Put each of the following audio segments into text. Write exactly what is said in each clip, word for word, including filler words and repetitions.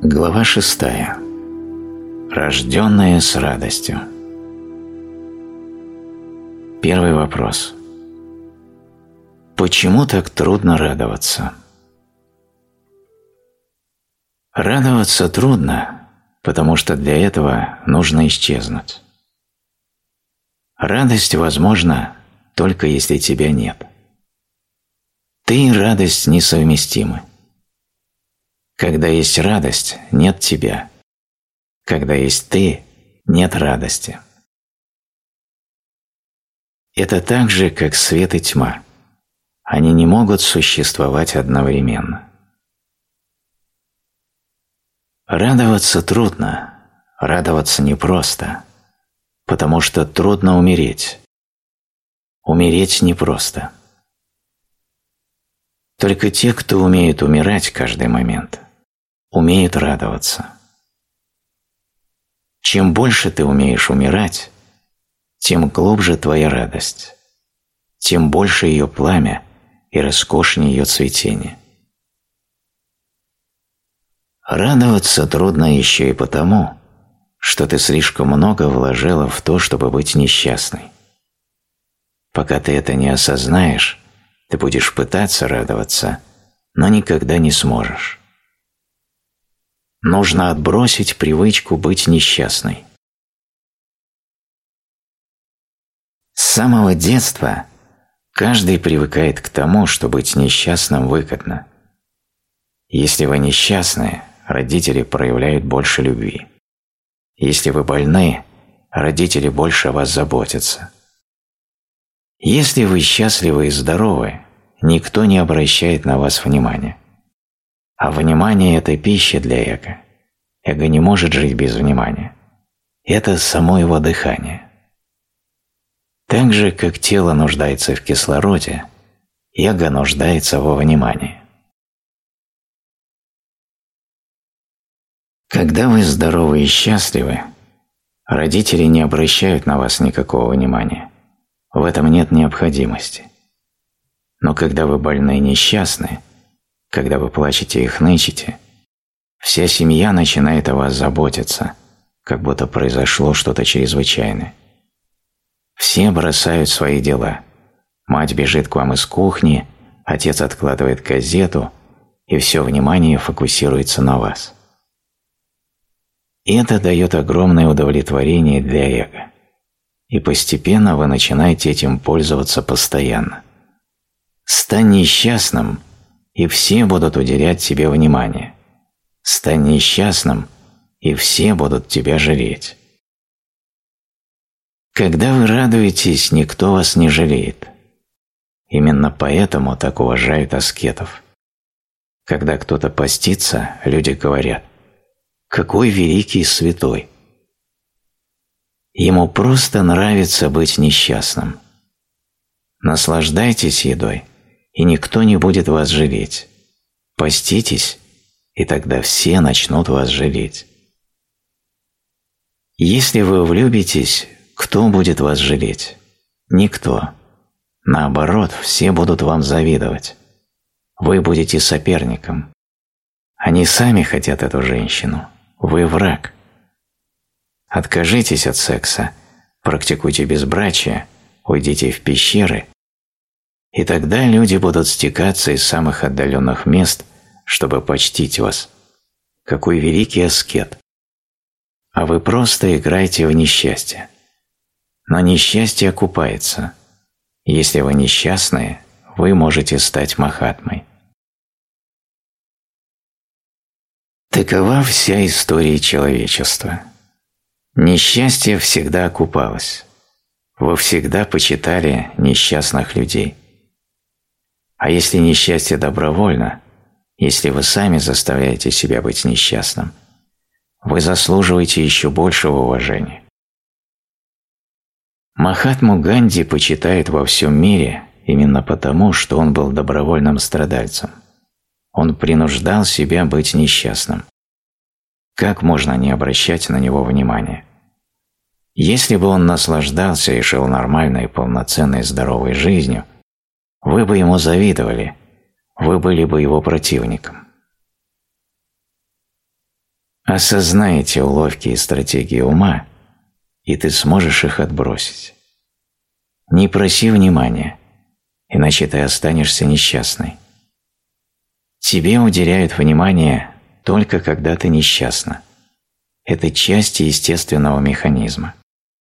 Глава шестая. Рожденные с радостью. Первый вопрос. Почему так трудно радоваться? Радоваться трудно, потому что для этого нужно исчезнуть. Радость возможна только если тебя нет. Ты и радость несовместимы. Когда есть радость, нет тебя. Когда есть ты, нет радости. Это так же, как свет и тьма. Они не могут существовать одновременно. Радоваться трудно, радоваться непросто, потому что трудно умереть. Умереть непросто. Только те, кто умеет умирать каждый момент, умеют радоваться. Чем больше ты умеешь умирать, тем глубже твоя радость, тем больше ее пламя и роскошнее ее цветение. Радоваться трудно еще и потому, что ты слишком много вложила в то, чтобы быть несчастной. Пока ты это не осознаешь, ты будешь пытаться радоваться, но никогда не сможешь. Нужно отбросить привычку быть несчастной. С самого детства каждый привыкает к тому, что быть несчастным выгодно. Если вы несчастны, родители проявляют больше любви. Если вы больны, родители больше о вас заботятся. Если вы счастливы и здоровы, никто не обращает на вас внимания. А внимание – это пища для эго. Эго не может жить без внимания. Это само его дыхание. Так же, как тело нуждается в кислороде, эго нуждается во внимании. Когда вы здоровы и счастливы, родители не обращают на вас никакого внимания. В этом нет необходимости. Но когда вы больны и несчастны, когда вы плачете и хнычете, вся семья начинает о вас заботиться, как будто произошло что-то чрезвычайное. Все бросают свои дела. Мать бежит к вам из кухни, отец откладывает газету, и все внимание фокусируется на вас. И это дает огромное удовлетворение для эго. И постепенно вы начинаете этим пользоваться постоянно. Стань несчастным, и все будут уделять тебе внимание. Стань несчастным, и все будут тебя жалеть. Когда вы радуетесь, никто вас не жалеет. Именно поэтому так уважают аскетов. Когда кто-то постится, люди говорят: «Какой великий святой!» Ему просто нравится быть несчастным. Наслаждайтесь едой, и никто не будет вас жалеть. Поститесь, и тогда все начнут вас жалеть. Если вы влюбитесь, кто будет вас жалеть? Никто. Наоборот, все будут вам завидовать. Вы будете соперником. Они сами хотят эту женщину. Вы враг. Откажитесь от секса, практикуйте безбрачие, уйдите в пещеры, и тогда люди будут стекаться из самых отдаленных мест, чтобы почтить вас. Какой великий аскет! А вы просто играете в несчастье. Но несчастье окупается. Если вы несчастны, вы можете стать Махатмой. Такова вся история человечества. Несчастье всегда окупалось. Вы всегда почитали несчастных людей. А если несчастье добровольно, если вы сами заставляете себя быть несчастным, вы заслуживаете еще большего уважения. Махатму Ганди почитают во всем мире именно потому, что он был добровольным страдальцем. Он принуждал себя быть несчастным. Как можно не обращать на него внимания? Если бы он наслаждался и жил нормальной, полноценной, здоровой жизнью, вы бы ему завидовали, вы были бы его противником. Осознай эти уловки и стратегии ума, и ты сможешь их отбросить. Не проси внимания, иначе ты останешься несчастной. Тебе уделяют внимание только когда ты несчастна. Это часть естественного механизма.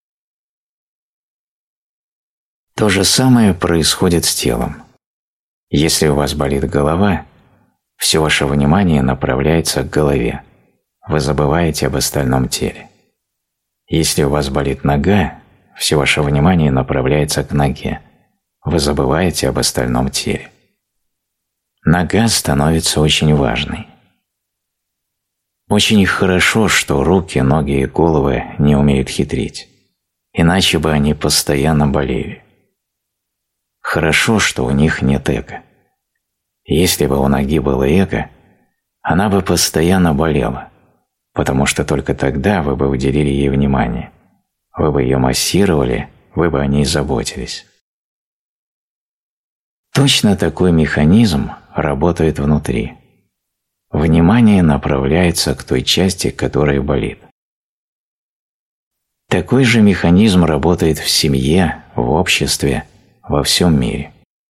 То же самое происходит с телом. Если у вас болит голова, все ваше внимание направляется к голове. Вы забываете об остальном теле. Если у вас болит нога, все ваше внимание направляется к ноге. Вы забываете об остальном теле. Нога становится очень важной. Очень хорошо, что руки, ноги и головы не умеют хитрить, иначе бы они постоянно болели. Хорошо, что у них нет эго. Если бы у ноги было эго, она бы постоянно болела, потому что только тогда вы бы уделили ей внимание, вы бы ее массировали, вы бы о ней заботились. Точно такой механизм работает внутри. Внимание направляется к той части, которая болит. Такой же механизм работает в семье, в обществе, во всем мире.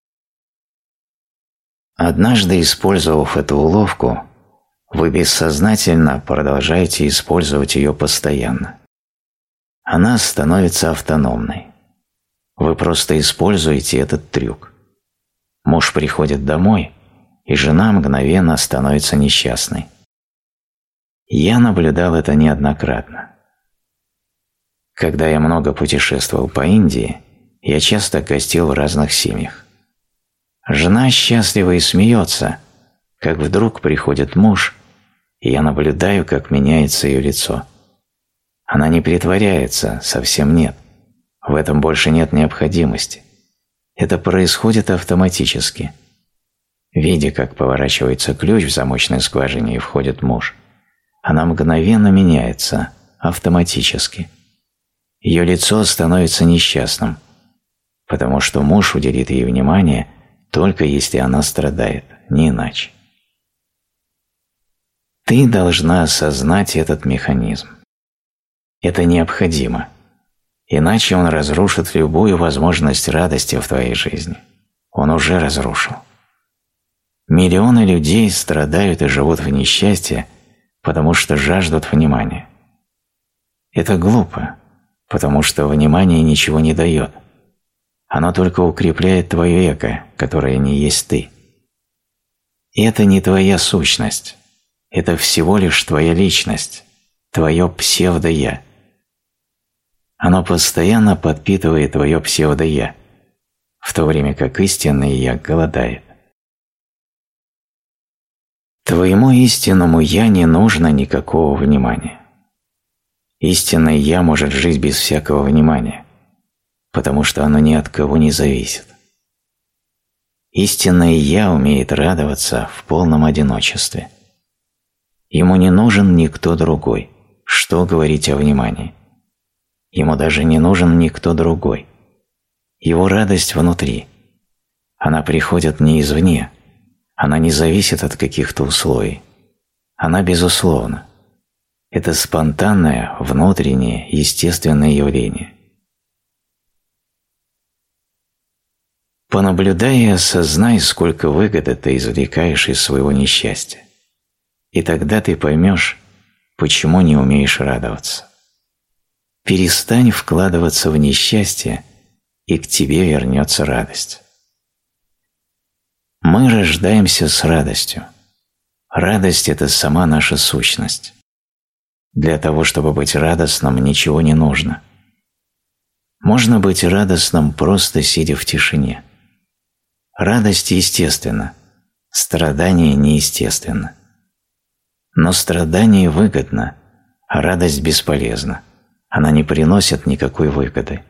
Однажды, использовав эту уловку, вы бессознательно продолжаете использовать ее постоянно. Она становится автономной. Вы просто используете этот трюк. Муж приходит домой, и жена мгновенно становится несчастной. Я наблюдал это неоднократно. Когда я много путешествовал по Индии, я часто гостил в разных семьях. Жена счастлива и смеется, как вдруг приходит муж, и я наблюдаю, как меняется ее лицо. Она не притворяется, совсем нет. В этом больше нет необходимости. Это происходит автоматически. Видя, как поворачивается ключ в замочной скважине и входит муж, она мгновенно меняется, автоматически. Ее лицо становится несчастным, потому что муж уделит ей внимание только если она страдает, не иначе. Ты должна осознать этот механизм. Это необходимо, иначе он разрушит любую возможность радости в твоей жизни. Он уже разрушил. Миллионы людей страдают и живут в несчастье, потому что жаждут внимания. Это глупо, потому что внимание ничего не дает. Оно только укрепляет твое эго, которое не есть ты. И это не твоя сущность. Это всего лишь твоя личность, твое псевдо-я. Оно постоянно подпитывает твое псевдо-я, в то время как истинное «я» голодает. Твоему истинному «я» не нужно никакого внимания. Истинное «я» может жить без всякого внимания, потому что оно ни от кого не зависит. Истинное «я» умеет радоваться в полном одиночестве. Ему не нужен никто другой. Что говорить о внимании? Ему даже не нужен никто другой. Его радость внутри. Она приходит не извне. Она не зависит от каких-то условий. Она безусловна. Это спонтанное, внутреннее, естественное явление. Понаблюдай и осознай, сколько выгоды ты извлекаешь из своего несчастья. И тогда ты поймешь, почему не умеешь радоваться. Перестань вкладываться в несчастье, и к тебе вернется радость. Мы рождаемся с радостью. Радость – это сама наша сущность. Для того, чтобы быть радостным, ничего не нужно. Можно быть радостным, просто сидя в тишине. Радость естественна, страдание неестественно. Но страдание выгодно, а радость бесполезна. Она не приносит никакой выгоды.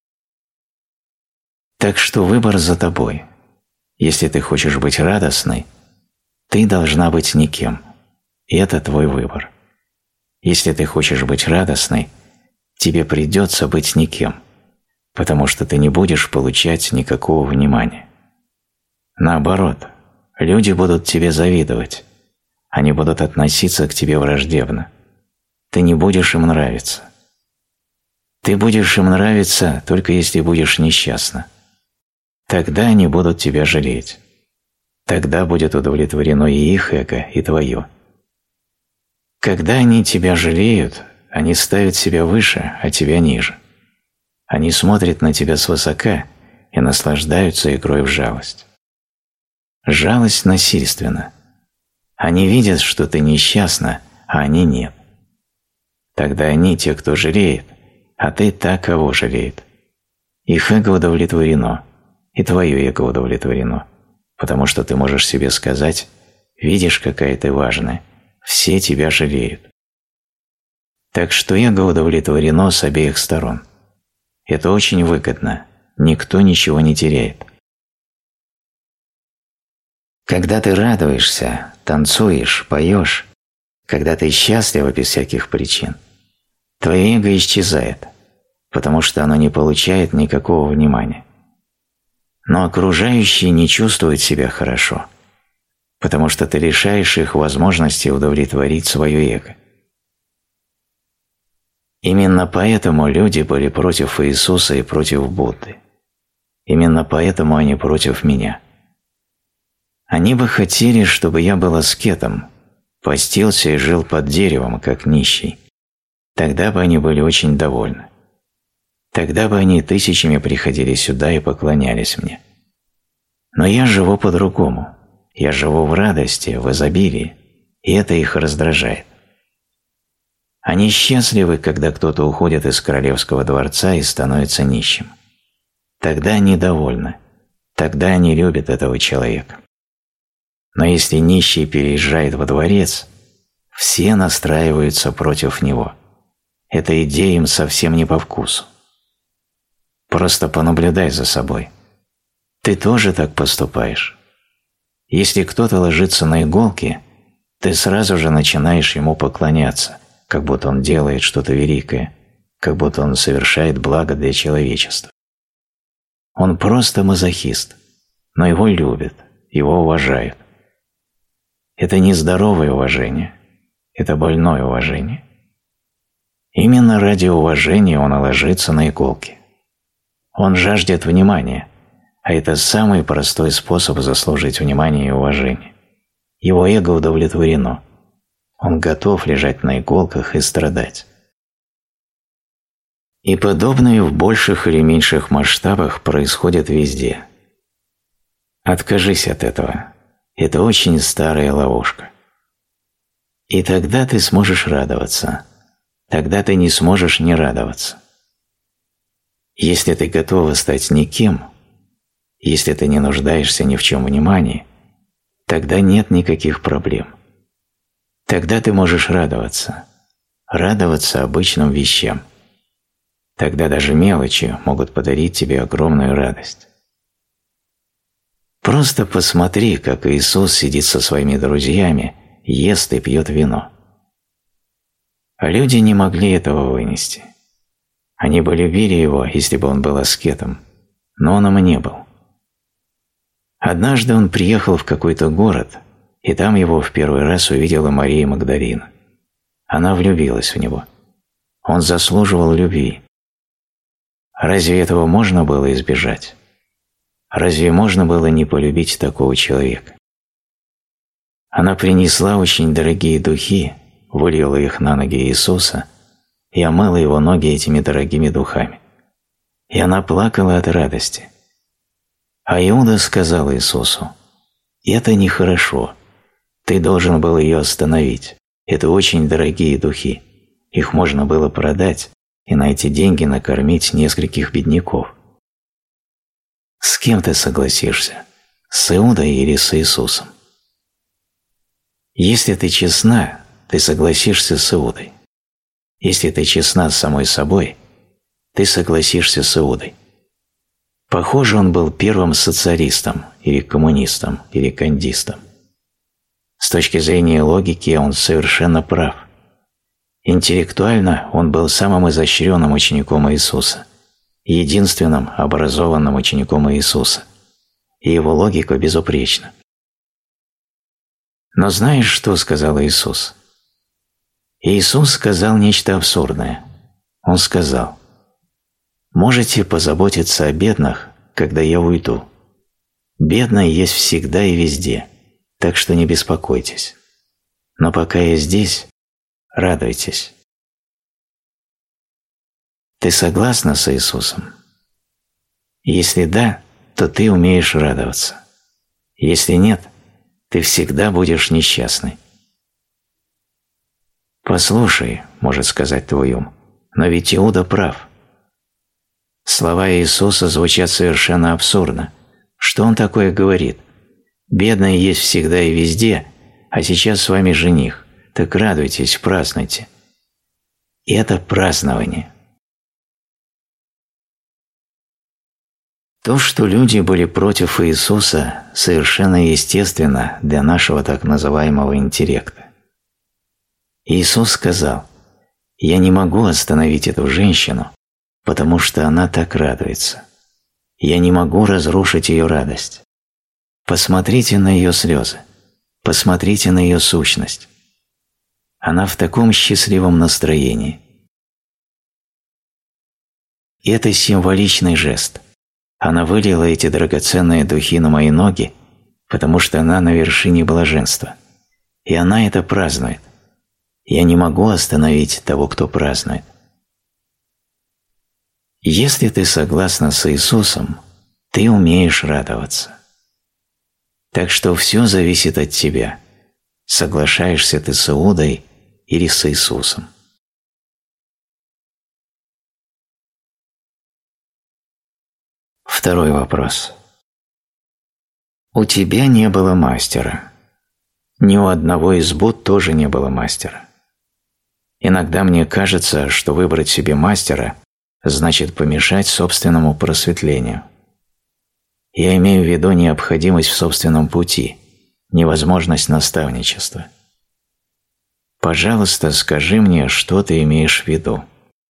Так что выбор за тобой. Если ты хочешь быть радостной, ты должна быть никем. И это твой выбор. Если ты хочешь быть радостной, тебе придется быть никем, потому что ты не будешь получать никакого внимания. Наоборот, люди будут тебе завидовать. Они будут относиться к тебе враждебно. ты не будешь им нравиться. Ты будешь им нравиться только если будешь несчастна. Тогда они будут тебя жалеть. Тогда будет удовлетворено и их эго, и твое. Когда они тебя жалеют, они ставят себя выше, а тебя ниже. Они смотрят на тебя свысока и наслаждаются игрой в жалость. Жалость насильственна. Они видят, что ты несчастна, а они нет. Тогда они те, кто жалеет, а ты та, кого жалеет. Их эго удовлетворено, и твое эго удовлетворено, потому что ты можешь себе сказать: видишь, какая ты важная, все тебя жалеют. Так что эго удовлетворено с обеих сторон. Это очень выгодно, никто ничего не теряет. Когда ты радуешься, танцуешь, поешь, когда ты счастлива без всяких причин, твое эго исчезает, потому что оно не получает никакого внимания. Но окружающие не чувствуют себя хорошо, потому что ты лишаешь их возможности удовлетворить свое эго. Именно поэтому люди были против Иисуса и против Будды. Именно поэтому они против меня. Они бы хотели, чтобы я был аскетом, постился и жил под деревом, как нищий. Тогда бы они были очень довольны. Тогда бы они тысячами приходили сюда и поклонялись мне. Но я живу по-другому. Я живу в радости, в изобилии, и это их раздражает. Они счастливы, когда кто-то уходит из королевского дворца и становится нищим. Тогда они довольны. Тогда они любят этого человека. Но если нищий переезжает во дворец, все настраиваются против него. Эта идея им совсем не по вкусу. Просто понаблюдай за собой. Ты тоже так поступаешь. Если кто-то ложится на иголки, ты сразу же начинаешь ему поклоняться, как будто он делает что-то великое, как будто он совершает благо для человечества. Он просто мазохист, но его любят, его уважают. Это не здоровое уважение, это больное уважение. Именно ради уважения он ложится на иголки. Он жаждет внимания, а это самый простой способ заслужить внимание и уважение. Его эго удовлетворено. Он готов лежать на иголках и страдать. И подобное в больших или меньших масштабах происходит везде. Откажись от этого. Это очень старая ловушка. И тогда ты сможешь радоваться. Тогда ты не сможешь не радоваться. Если ты готова стать никем, если ты не нуждаешься ни в чем внимании, тогда нет никаких проблем. Тогда ты можешь радоваться. Радоваться обычным вещам. Тогда даже мелочи могут подарить тебе огромную радость. Просто посмотри, как Иисус сидит со своими друзьями, ест и пьет вино. А люди не могли этого вынести. Они бы любили его, если бы он был аскетом, но он им не был. Однажды он приехал в какой-то город, и там его в первый раз увидела Мария Магдалина. Она влюбилась в него. Он заслуживал любви. Разве этого можно было избежать? Разве можно было не полюбить такого человека? Она принесла очень дорогие духи, вылила их на ноги Иисуса и омыла его ноги этими дорогими духами. И она плакала от радости. А Иуда сказал Иисусу: «Это нехорошо. Ты должен был ее остановить. Это очень дорогие духи. Их можно было продать и на эти деньги накормить нескольких бедняков». С кем ты согласишься? С Иудой или с Иисусом? Если ты честна, ты согласишься с Иудой. Если ты честна с самой собой, ты согласишься с Иудой. Похоже, он был первым социалистом, или коммунистом, или кандистом. С точки зрения логики он совершенно прав. Интеллектуально он был самым изощренным учеником Иисуса, единственным образованным учеником Иисуса, и его логика безупречна. Но знаешь, что сказал Иисус? Иисус сказал нечто абсурдное. Он сказал: «Можете позаботиться о бедных, когда я уйду. Бедные есть всегда и везде, так что не беспокойтесь. Но пока я здесь, радуйтесь». Ты согласна с Иисусом? Если да, то ты умеешь радоваться. Если нет, ты всегда будешь несчастной. «Послушай», – может сказать твой ум, – «но ведь Иуда прав». Слова Иисуса звучат совершенно абсурдно. Что он такое говорит? «Бедные есть всегда и везде, а сейчас с вами жених, так радуйтесь, празднуйте». И это празднование. То, что люди были против Иисуса, совершенно естественно для нашего так называемого интеллекта. Иисус сказал: «Я не могу остановить эту женщину, потому что она так радуется. Я не могу разрушить ее радость. Посмотрите на ее слезы, посмотрите на ее сущность. Она в таком счастливом настроении». И это символичный жест. Она вылила эти драгоценные духи на мои ноги, потому что она на вершине блаженства. И она это празднует. Я не могу остановить того, кто празднует. Если ты согласна с Иисусом, ты умеешь радоваться. Так что все зависит от тебя. Соглашаешься ты с Иудой или с Иисусом. Второй вопрос. У тебя не было мастера. Ни у одного из Будд тоже не было мастера. Иногда мне кажется, что выбрать себе мастера значит помешать собственному просветлению. Я имею в виду необходимость в собственном пути, невозможность наставничества. Пожалуйста, скажи мне, что ты имеешь в виду.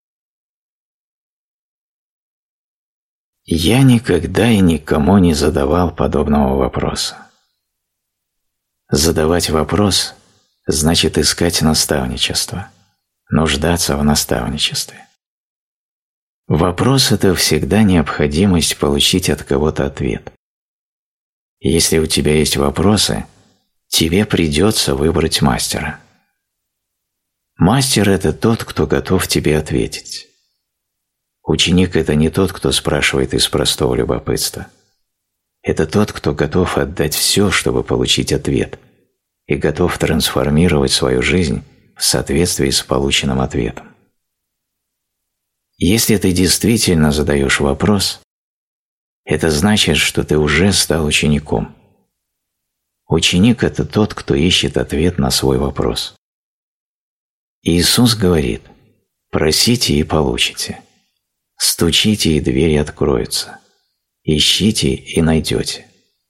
Я никогда и никому не задавал подобного вопроса. Задавать вопрос значит искать наставничество, нуждаться в наставничестве. Вопрос – это всегда необходимость получить от кого-то ответ. Если у тебя есть вопросы, тебе придется выбрать мастера. Мастер – это тот, кто готов тебе ответить. Ученик – это не тот, кто спрашивает из простого любопытства. Это тот, кто готов отдать все, чтобы получить ответ, и готов трансформировать свою жизнь в соответствии с полученным ответом. Если ты действительно задаешь вопрос, это значит, что ты уже стал учеником. Ученик – это тот, кто ищет ответ на свой вопрос. Иисус говорит: «Просите и получите, стучите и двери откроются, ищите и найдете».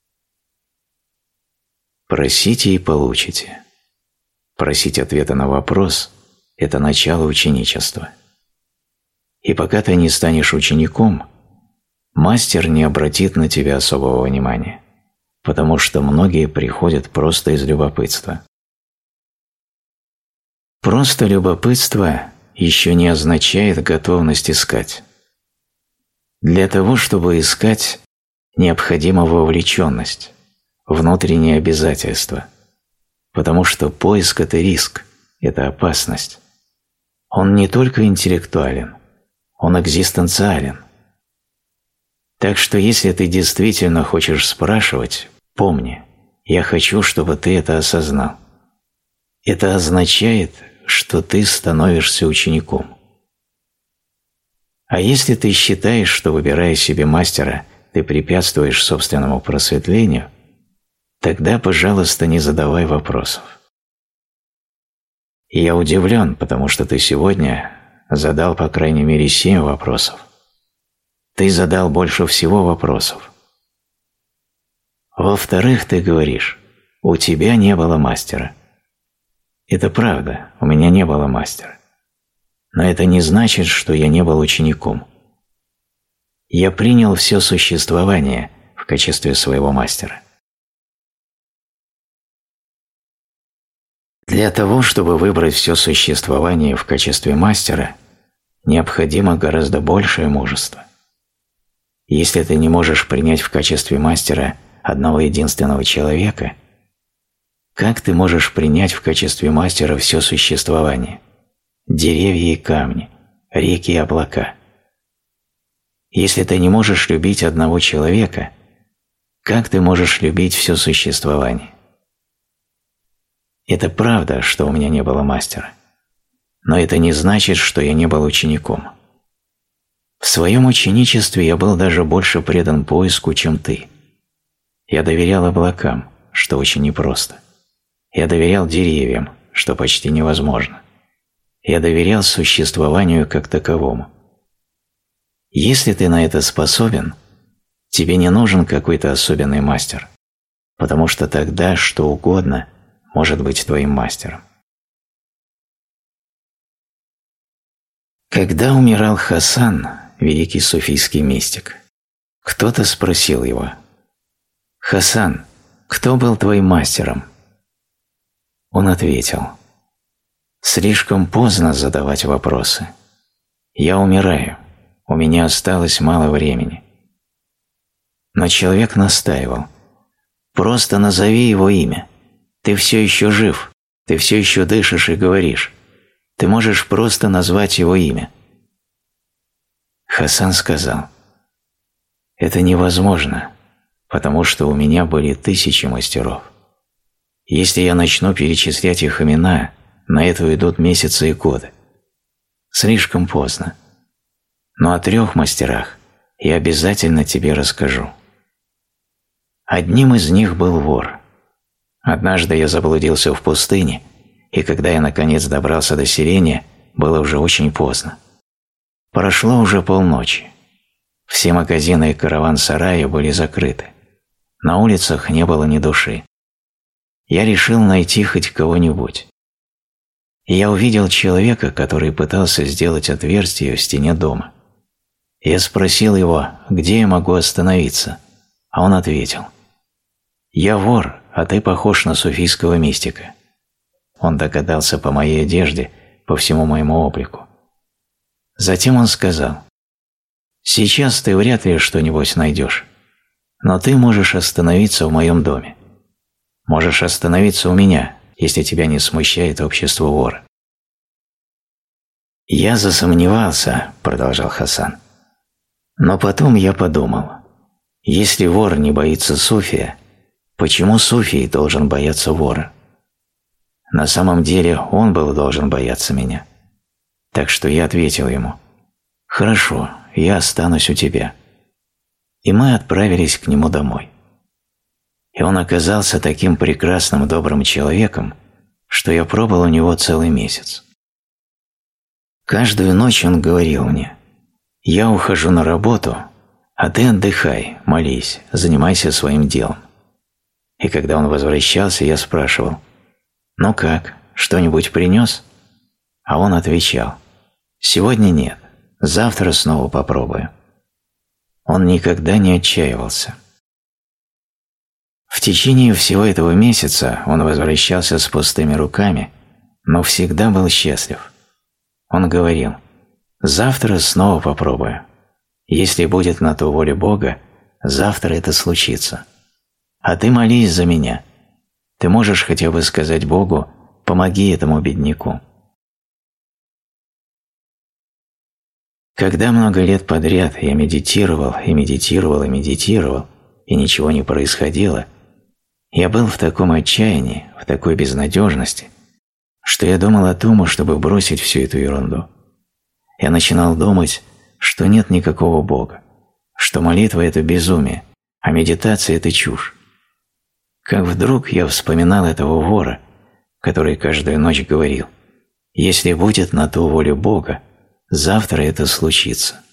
Просите и получите. Просить ответа на вопрос – это начало ученичества. И пока ты не станешь учеником, мастер не обратит на тебя особого внимания, потому что многие приходят просто из любопытства. Просто любопытство еще не означает готовность искать. Для того, чтобы искать, необходима вовлеченность, внутреннее обязательство, потому что поиск – это риск, это опасность. Он не только интеллектуален, он экзистенциален. Так что если ты действительно хочешь спрашивать, помни, я хочу, чтобы ты это осознал. Это означает, что ты становишься учеником. А если ты считаешь, что, выбирая себе мастера, ты препятствуешь собственному просветлению, тогда, пожалуйста, не задавай вопросов. И я удивлен, потому что ты сегодня задал по крайней мере семь вопросов. Ты задал больше всего вопросов. Во-вторых, ты говоришь: у тебя не было мастера. Это правда, у меня не было мастера. Но это не значит, что я не был учеником. Я принял все существование в качестве своего мастера. Для того, чтобы выбрать все существование в качестве мастера, необходимо гораздо большее мужество. Если ты не можешь принять в качестве мастера одного единственного человека, как ты можешь принять в качестве мастера все существование, деревья и камни, реки и облака? Если ты не можешь любить одного человека, как ты можешь любить все существование? Это правда, что у меня не было мастера, но это не значит, что я не был учеником. В своем ученичестве я был даже больше предан поиску, чем ты. Я доверял облакам, что очень непросто. Я доверял деревьям, что почти невозможно. Я доверял существованию как таковому. Если ты на это способен, тебе не нужен какой-то особенный мастер, потому что тогда что угодно может быть твоим мастером. Когда умирал Хасан, великий суфийский мистик, кто-то спросил его: «Хасан, кто был твоим мастером?» Он ответил: «Слишком поздно задавать вопросы. Я умираю, у меня осталось мало времени». Но человек настаивал: «Просто назови его имя. Ты все еще жив, ты все еще дышишь и говоришь. Ты можешь просто назвать его имя». Хасан сказал: «Это невозможно, потому что у меня были тысячи мастеров. Если я начну перечислять их имена, на это уйдут месяцы и годы. Слишком поздно. Но о трех мастерах я обязательно тебе расскажу. Одним из них был вор. Однажды я заблудился в пустыне, и когда я наконец добрался до селения, было уже очень поздно. Прошло уже полночи. Все магазины и караван-сараи были закрыты. На улицах не было ни души. Я решил найти хоть кого-нибудь. И я увидел человека, который пытался сделать отверстие в стене дома. Я спросил его, где я могу остановиться, а он ответил: «Я вор, а ты похож на суфийского мистика». Он догадался по моей одежде, по всему моему облику. Затем он сказал: «Сейчас ты вряд ли что-нибудь найдешь, но ты можешь остановиться в моем доме. Можешь остановиться у меня, если тебя не смущает общество вора». «Я засомневался», – продолжал Хасан. «Но потом я подумал, если вор не боится суфия, почему суфий должен бояться вора? На самом деле он был должен бояться меня. Так что я ответил ему: «Хорошо, я останусь у тебя». И мы отправились к нему домой. И он оказался таким прекрасным добрым человеком, что я пробыл у него целый месяц. Каждую ночь он говорил мне: «Я ухожу на работу, а ты отдыхай, молись, занимайся своим делом». И когда он возвращался, я спрашивал: «Ну как, что-нибудь принес?» А он отвечал: «Сегодня нет, завтра снова попробую». Он никогда не отчаивался. В течение всего этого месяца он возвращался с пустыми руками, но всегда был счастлив. Он говорил: «Завтра снова попробую. Если будет на то воля Бога, завтра это случится. А ты молись за меня. Ты можешь хотя бы сказать Богу: помоги этому бедняку». Когда много лет подряд я медитировал и медитировал и медитировал, и ничего не происходило, я был в таком отчаянии, в такой безнадежности, что я думал о том, чтобы бросить всю эту ерунду. Я начинал думать, что нет никакого Бога, что молитва – это безумие, а медитация – это чушь. Как вдруг я вспоминал этого вора, который каждую ночь говорил: «Если будет на то воля Бога, завтра это случится».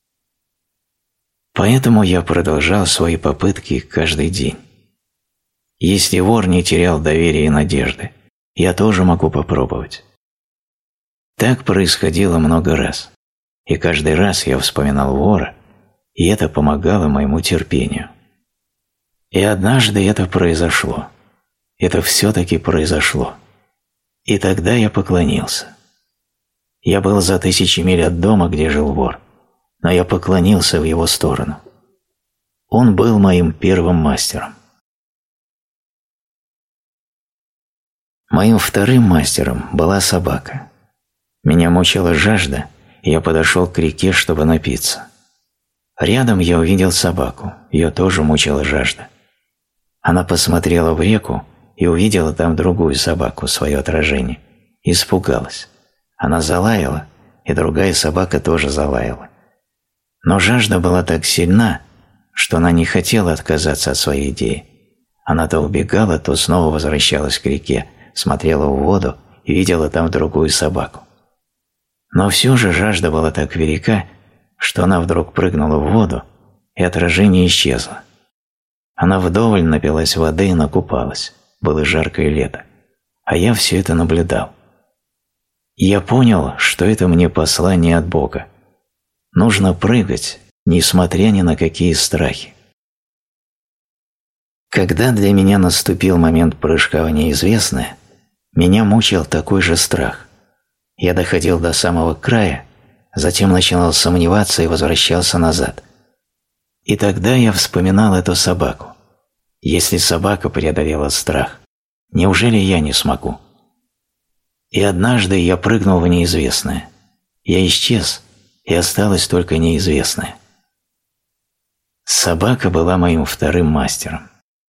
Поэтому я продолжал свои попытки каждый день. Если вор не терял доверия и надежды, я тоже могу попробовать. Так происходило много раз, и каждый раз я вспоминал вора, и это помогало моему терпению. И однажды это произошло. Это все-таки произошло. И тогда я поклонился. Я был за тысячи миль от дома, где жил вор, но я поклонился в его сторону. Он был моим первым мастером. Моим вторым мастером была собака. Меня мучила жажда, и я подошел к реке, чтобы напиться. Рядом я увидел собаку, ее тоже мучила жажда. Она посмотрела в реку и увидела там другую собаку, свое отражение, и испугалась. Она залаяла, и другая собака тоже залаяла. Но жажда была так сильна, что она не хотела отказаться от своей идеи. Она то убегала, то снова возвращалась к реке, смотрела в воду и видела там другую собаку. Но все же жажда была так велика, что она вдруг прыгнула в воду, и отражение исчезло. Она вдоволь напилась воды и накупалась. Было жаркое лето. А я все это наблюдал. И я понял, что это мне послание от Бога. Нужно прыгать, несмотря ни на какие страхи. Когда для меня наступил момент прыжка в неизвестное, меня мучил такой же страх. Я доходил до самого края, затем начинал сомневаться и возвращался назад. И тогда я вспоминал эту собаку. Если собака преодолела страх, неужели я не смогу? И однажды я прыгнул в неизвестное. Я исчез, и осталось только неизвестное. Собака была моим вторым мастером.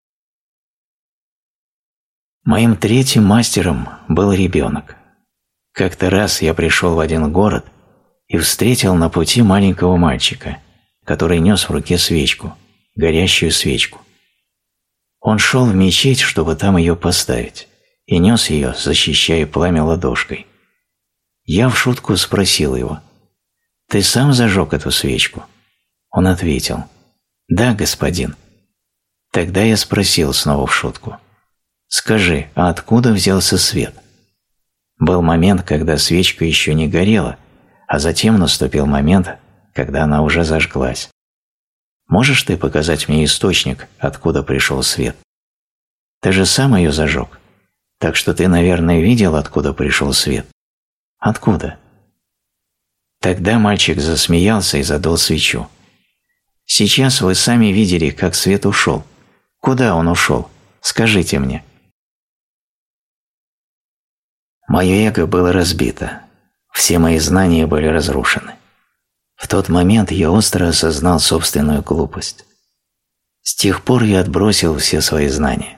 Моим третьим мастером был ребенок. Как-то раз я пришел в один город и встретил на пути маленького мальчика, который нес в руке свечку, горящую свечку. Он шел в мечеть, чтобы там ее поставить, и нес ее, защищая пламя ладошкой. Я в шутку спросил его: «Ты сам зажег эту свечку?» Он ответил: «Да, господин». Тогда я спросил снова в шутку: «Скажи, а откуда взялся свет?» Был момент, когда свечка еще не горела, а затем наступил момент, когда она уже зажглась. Можешь ты показать мне источник, откуда пришел свет? Ты же сам ее зажег, так что ты, наверное, видел, откуда пришел свет. Откуда? Тогда мальчик засмеялся и задул свечу. Сейчас вы сами видели, как свет ушел. Куда он ушел? Скажите мне. Мое эго было разбито. Все мои знания были разрушены. В тот момент я остро осознал собственную глупость. С тех пор я отбросил все свои знания.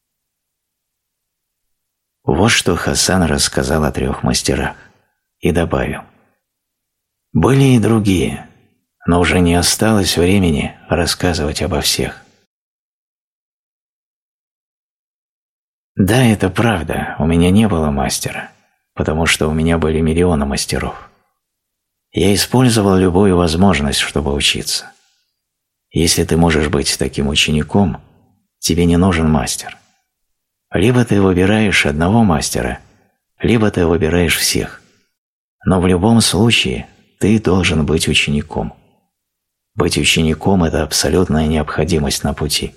Вот что Хасан рассказал о трех мастерах и добавил: были и другие, но уже не осталось времени рассказывать обо всех. Да, это правда, у меня не было мастера, потому что у меня были миллионы мастеров. Я использовал любую возможность, чтобы учиться. Если ты можешь быть таким учеником, тебе не нужен мастер. Либо ты выбираешь одного мастера, либо ты выбираешь всех. Но в любом случае ты должен быть учеником. Быть учеником – это абсолютная необходимость на пути.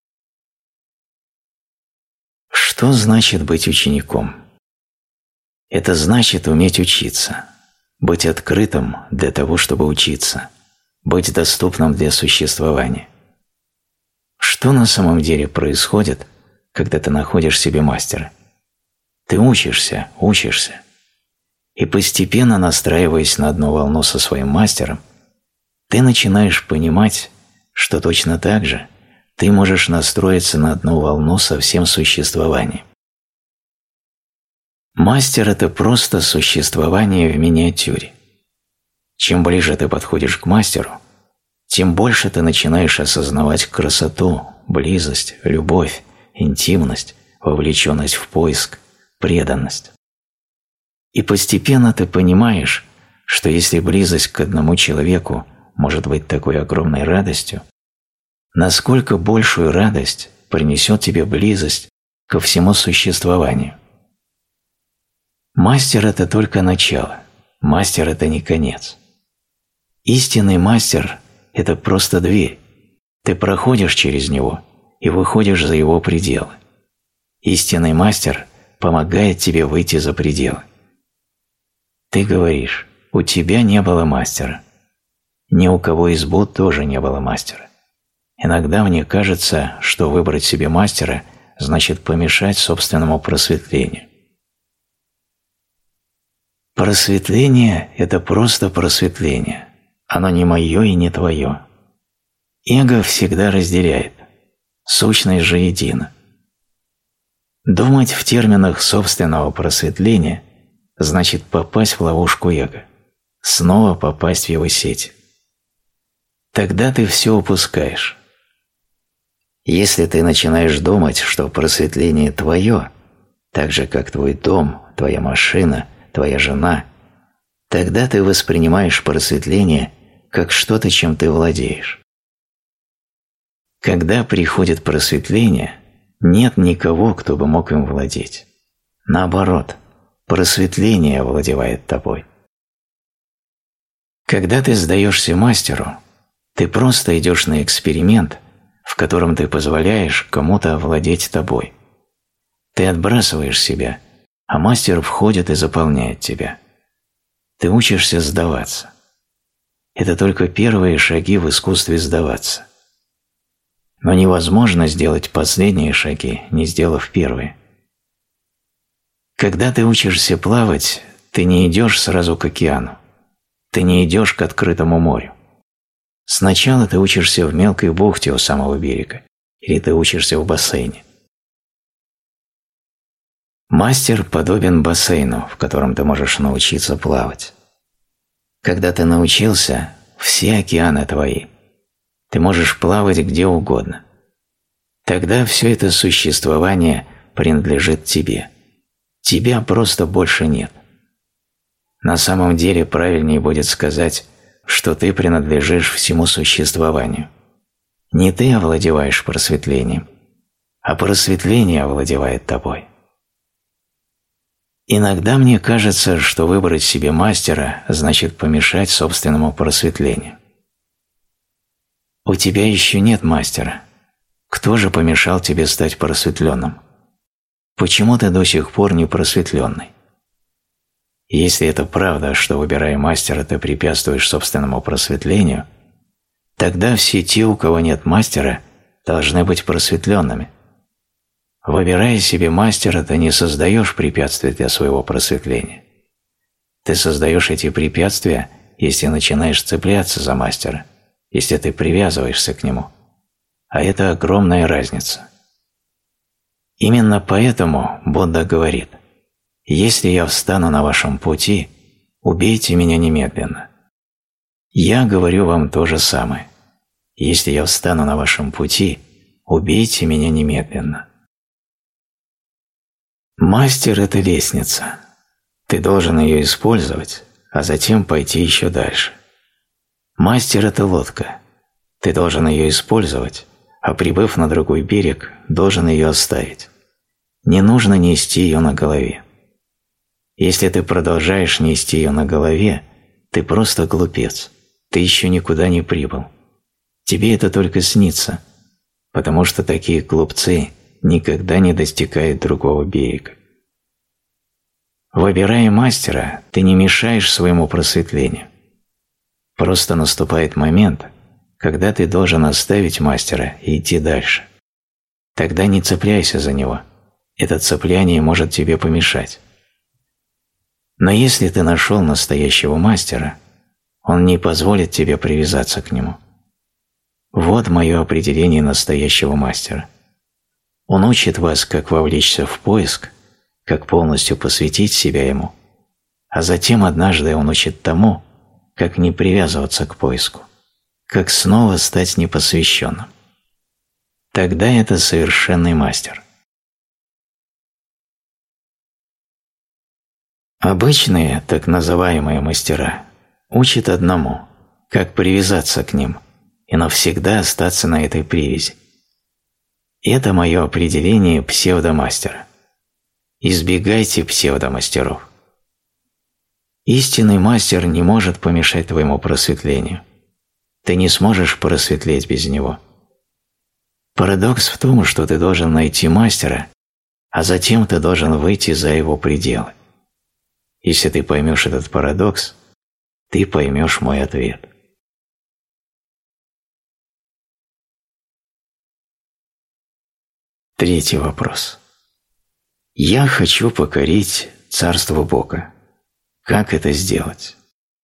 Что значит быть учеником? Это значит уметь учиться, быть открытым для того, чтобы учиться, быть доступным для существования. Что на самом деле происходит, когда ты находишь себе мастера? Ты учишься, учишься. И постепенно, настраиваясь на одну волну со своим мастером, ты начинаешь понимать, что точно так же ты можешь настроиться на одну волну со всем существованием. Мастер – это просто существование в миниатюре. Чем ближе ты подходишь к мастеру, тем больше ты начинаешь осознавать красоту, близость, любовь, интимность, вовлеченность в поиск, преданность. И постепенно ты понимаешь, что если близость к одному человеку может быть такой огромной радостью, насколько большую радость принесет тебе близость ко всему существованию. Мастер – это только начало, мастер – это не конец. Истинный мастер – это просто дверь, ты проходишь через него и выходишь за его пределы. Истинный мастер помогает тебе выйти за пределы. Ты говоришь, у тебя не было мастера. Ни у кого из Будд тоже не было мастера. Иногда мне кажется, что выбрать себе мастера значит помешать собственному просветлению. Просветление – это просто просветление. Оно не мое и не твое. Эго всегда разделяет. Сущность же едина. Думать в терминах собственного просветления значит попасть в ловушку эго, снова попасть в его сеть. Тогда ты все упускаешь. Если ты начинаешь думать, что просветление твое, так же, как твой дом, твоя машина, твоя жена, тогда ты воспринимаешь просветление как что-то, чем ты владеешь. Когда приходит просветление, нет никого, кто бы мог им владеть. Наоборот, просветление овладевает тобой. Когда ты сдаешься мастеру, ты просто идешь на эксперимент, в котором ты позволяешь кому-то овладеть тобой. Ты отбрасываешь себя, а мастер входит и заполняет тебя. Ты учишься сдаваться. Это только первые шаги в искусстве сдаваться. Но невозможно сделать последние шаги, не сделав первые. Когда ты учишься плавать, ты не идешь сразу к океану. Ты не идешь к открытому морю. Сначала ты учишься в мелкой бухте у самого берега, или ты учишься в бассейне. Мастер подобен бассейну, в котором ты можешь научиться плавать. Когда ты научился, все океаны твои. Ты можешь плавать где угодно. Тогда все это существование принадлежит тебе. Тебя просто больше нет. На самом деле правильнее будет сказать, что ты принадлежишь всему существованию. Не ты овладеваешь просветлением, а просветление овладевает тобой. Иногда мне кажется, что выбрать себе мастера значит помешать собственному просветлению. У тебя еще нет мастера. Кто же помешал тебе стать просветленным? Почему ты до сих пор не просветленный? Если это правда, что, выбирая мастера, ты препятствуешь собственному просветлению, тогда все те, у кого нет мастера, должны быть просветленными. Выбирая себе мастера, ты не создаешь препятствия для своего просветления. Ты создаешь эти препятствия, если начинаешь цепляться за мастера, если ты привязываешься к нему. А это огромная разница. Именно поэтому Будда говорит: «Если я встану на вашем пути, убейте меня немедленно». Я говорю вам то же самое. Если я встану на вашем пути, убейте меня немедленно. Мастер – это лестница. Ты должен ее использовать, а затем пойти еще дальше. Мастер – это лодка. Ты должен ее использовать, а прибыв на другой берег, должен ее оставить. Не нужно нести ее на голове. Если ты продолжаешь нести ее на голове, ты просто глупец. Ты еще никуда не прибыл. Тебе это только снится, потому что такие глупцы никогда не достигают другого берега. Выбирая мастера, ты не мешаешь своему просветлению. Просто наступает момент, когда ты должен оставить мастера и идти дальше. Тогда не цепляйся за него. Это цепляние может тебе помешать. Но если ты нашел настоящего мастера, он не позволит тебе привязаться к нему. Вот мое определение настоящего мастера. Он учит вас, как вовлечься в поиск, как полностью посвятить себя ему, а затем однажды он учит тому, как не привязываться к поиску, как снова стать непосвященным. Тогда это совершенный мастер. Обычные, так называемые мастера учат одному, как привязаться к ним и навсегда остаться на этой привязи. Это мое определение псевдомастера. Избегайте псевдомастеров. Истинный мастер не может помешать твоему просветлению. Ты не сможешь просветлеть без него. Парадокс в том, что ты должен найти мастера, а затем ты должен выйти за его пределы. Если ты поймешь этот парадокс, ты поймешь мой ответ. Третий вопрос. Я хочу покорить Царство Бога. Как это сделать?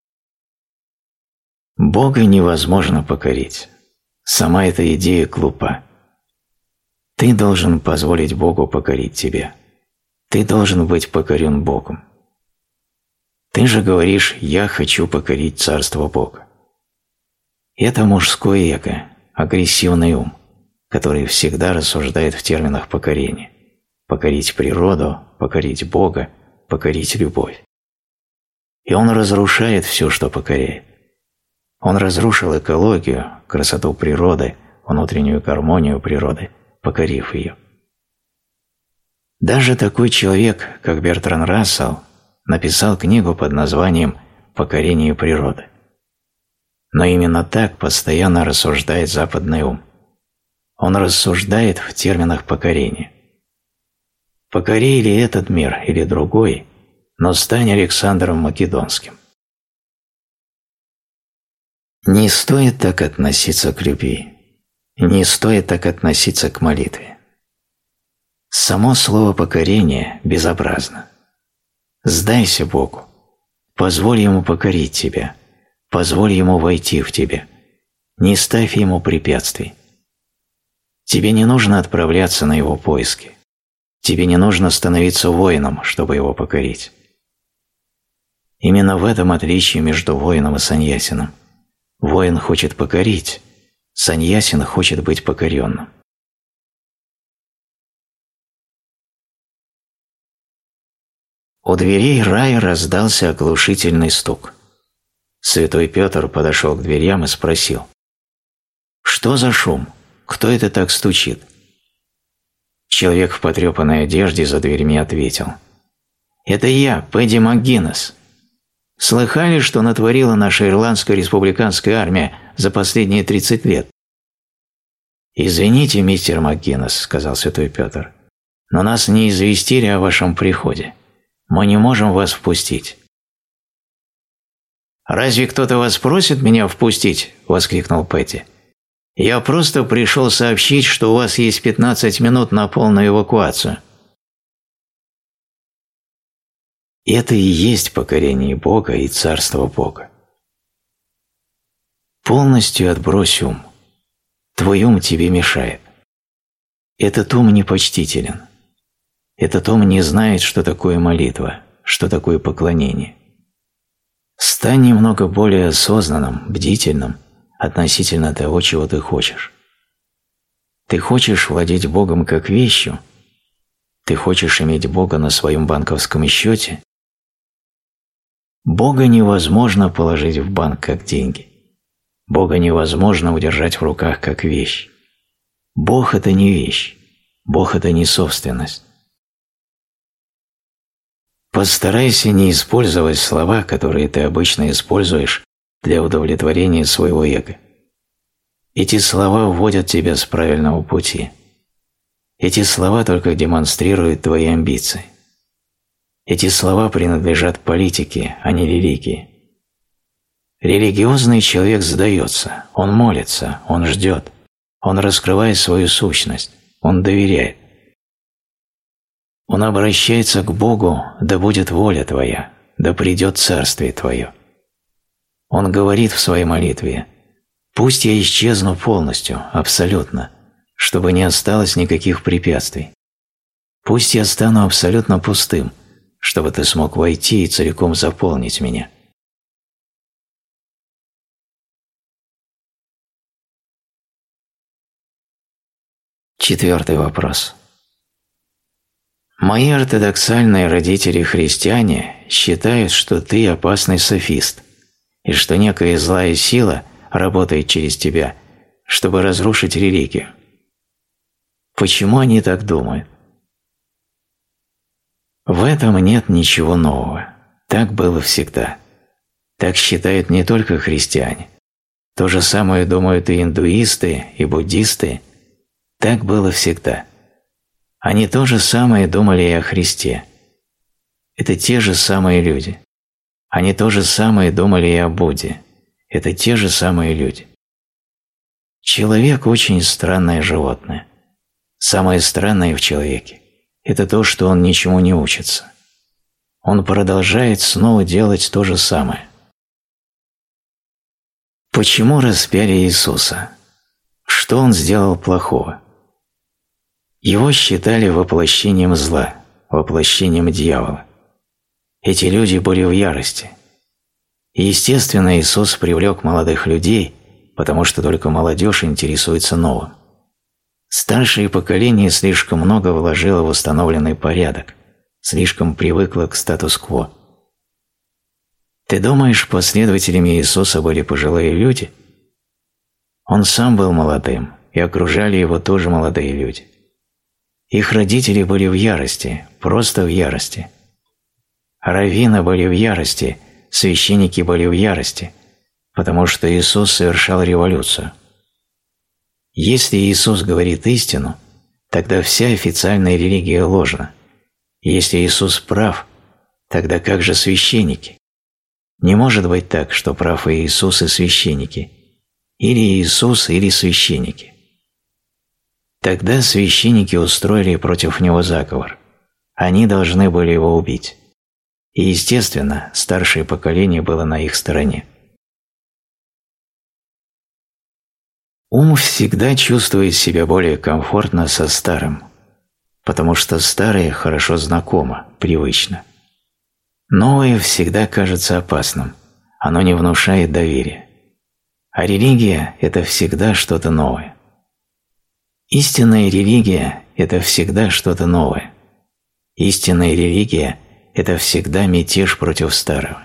Бога невозможно покорить. Сама эта идея глупа. Ты должен позволить Богу покорить тебя. Ты должен быть покорен Богом. Ты же говоришь «я хочу покорить Царство Бога». Это мужское эго, агрессивный ум, который всегда рассуждает в терминах покорения. Покорить природу, покорить Бога, покорить любовь. И он разрушает все, что покоряет. Он разрушил экологию, красоту природы, внутреннюю гармонию природы, покорив ее. Даже такой человек, как Бертранд Рассел, написал книгу под названием «Покорение природы». Но именно так постоянно рассуждает западный ум. Он рассуждает в терминах покорения. Покори или этот мир, или другой, но стань Александром Македонским. Не стоит так относиться к любви. Не стоит так относиться к молитве. Само слово «покорение» безобразно. Сдайся Богу. Позволь Ему покорить тебя. Позволь Ему войти в тебя. Не ставь Ему препятствий. Тебе не нужно отправляться на Его поиски. Тебе не нужно становиться воином, чтобы Его покорить. Именно в этом отличие между воином и саньясином. Воин хочет покорить, саньясин хочет быть покоренным. У дверей рая раздался оглушительный стук. Святой Петр подошел к дверям и спросил: «Что за шум? Кто это так стучит?» Человек в потрепанной одежде за дверьми ответил: «Это я, Пэдди МакГиннес. Слыхали, что натворила наша ирландская республиканская армия за последние тридцать лет?» «Извините, мистер МакГиннес», — сказал святой Петр, — «но нас не известили о вашем приходе. Мы не можем вас впустить». «Разве кто-то вас просит меня впустить?» — воскликнул Пэдди. «Я просто пришел сообщить, что у вас есть пятнадцать минут на полную эвакуацию». Это и есть покорение Бога и Царство Бога. Полностью отбрось ум. Твой ум тебе мешает. Этот ум непочтителен. Этот ум не знает, что такое молитва, что такое поклонение. Стань немного более осознанным, бдительным относительно того, чего ты хочешь. Ты хочешь владеть Богом как вещью? Ты хочешь иметь Бога на своем банковском счете? Бога невозможно положить в банк как деньги. Бога невозможно удержать в руках как вещь. Бог – это не вещь. Бог – это не собственность. Постарайся не использовать слова, которые ты обычно используешь для удовлетворения своего эго. Эти слова вводят тебя с правильного пути. Эти слова только демонстрируют твои амбиции. Эти слова принадлежат политике, а не религии. Религиозный человек сдается, он молится, он ждет, он раскрывает свою сущность, он доверяет. Он обращается к Богу: «Да будет воля Твоя, да придет Царствие Твое». Он говорит в своей молитве: «Пусть я исчезну полностью, абсолютно, чтобы не осталось никаких препятствий. Пусть я стану абсолютно пустым, чтобы Ты смог войти и целиком заполнить меня». Четвертый вопрос. Мои ортодоксальные родители-христиане считают, что ты опасный софист, и что некая злая сила работает через тебя, чтобы разрушить религию. Почему они так думают? В этом нет ничего нового. Так было всегда. Так считают не только христиане. То же самое думают и индуисты, и буддисты. Так было всегда. Они то же самое думали и о Христе. Это те же самые люди. Они то же самое думали и о Будде. Это те же самые люди. Человек – очень странное животное. Самое странное в человеке – это то, что он ничему не учится. Он продолжает снова делать то же самое. Почему распяли Иисуса? Что Он сделал плохого? Его считали воплощением зла, воплощением дьявола. Эти люди были в ярости. И, естественно, Иисус привлек молодых людей, потому что только молодежь интересуется новым. Старшее поколение слишком много вложило в установленный порядок, слишком привыкло к статус-кво. Ты думаешь, последователями Иисуса были пожилые люди? Он сам был молодым, и окружали его тоже молодые люди. Их родители были в ярости, просто в ярости. Раввины были в ярости, священники были в ярости, потому что Иисус совершал революцию. Если Иисус говорит истину, тогда вся официальная религия ложна. Если Иисус прав, тогда как же священники? Не может быть так, что прав и Иисус, и священники. Или Иисус, или священники. Тогда священники устроили против него заговор. Они должны были его убить. И, естественно, старшее поколение было на их стороне. Ум всегда чувствует себя более комфортно со старым, потому что старое хорошо знакомо, привычно. Новое всегда кажется опасным, оно не внушает доверия. А религия – это всегда что-то новое. Истинная религия – это всегда что-то новое. Истинная религия – это всегда мятеж против старого.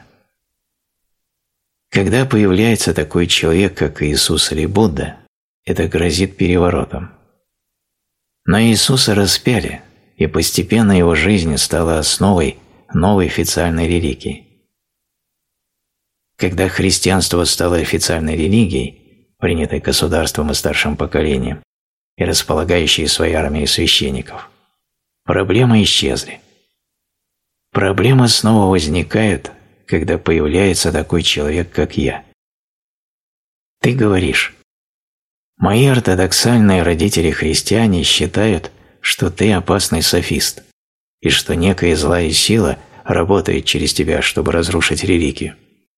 Когда появляется такой человек, как Иисус или Будда, это грозит переворотом. Но Иисуса распяли, и постепенно его жизнь стала основой новой официальной религии. Когда христианство стало официальной религией, принятой государством и старшим поколением, и располагающей своей армией священников, проблемы исчезли. Проблемы снова возникают, когда появляется такой человек, как я. Ты говоришь: «Мои ортодоксальные родители-христиане считают, что ты опасный софист, и что некая злая сила работает через тебя, чтобы разрушить религию».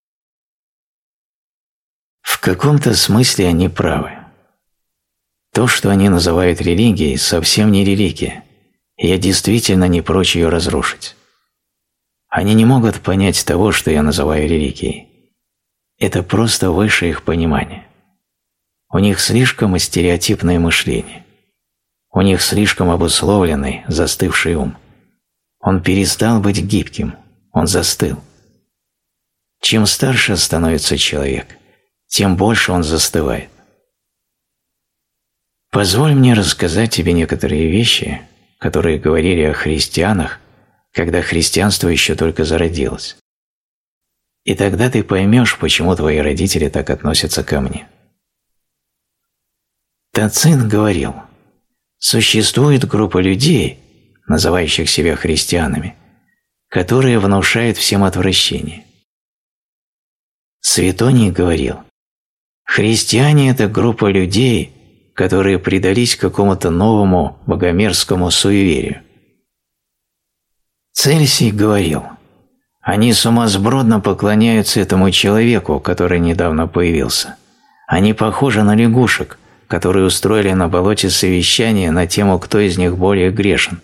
В каком-то смысле они правы. То, что они называют религией, совсем не религия, и я действительно не прочь ее разрушить. Они не могут понять того, что я называю религией. Это просто выше их понимания. У них слишком стереотипное мышление. У них слишком обусловленный, застывший ум. Он перестал быть гибким, он застыл. Чем старше становится человек, тем больше он застывает. Позволь мне рассказать тебе некоторые вещи, которые говорили о христианах, когда христианство еще только зародилось. И тогда ты поймешь, почему твои родители так относятся ко мне. Тацин говорил: существует группа людей, называющих себя христианами, которые внушают всем отвращение. Светоний говорил: христиане – это группа людей, которые предались какому-то новому богомерзкому суеверию. Цельсий говорил: они сумасбродно поклоняются этому человеку, который недавно появился. Они похожи на лягушек, которые устроили на болоте совещание на тему, кто из них более грешен.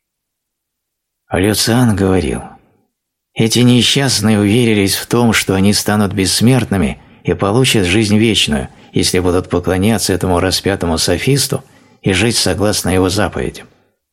Люциан говорил: эти несчастные уверились в том, что они станут бессмертными и получат жизнь вечную, если будут поклоняться этому распятому софисту и жить согласно его заповедям.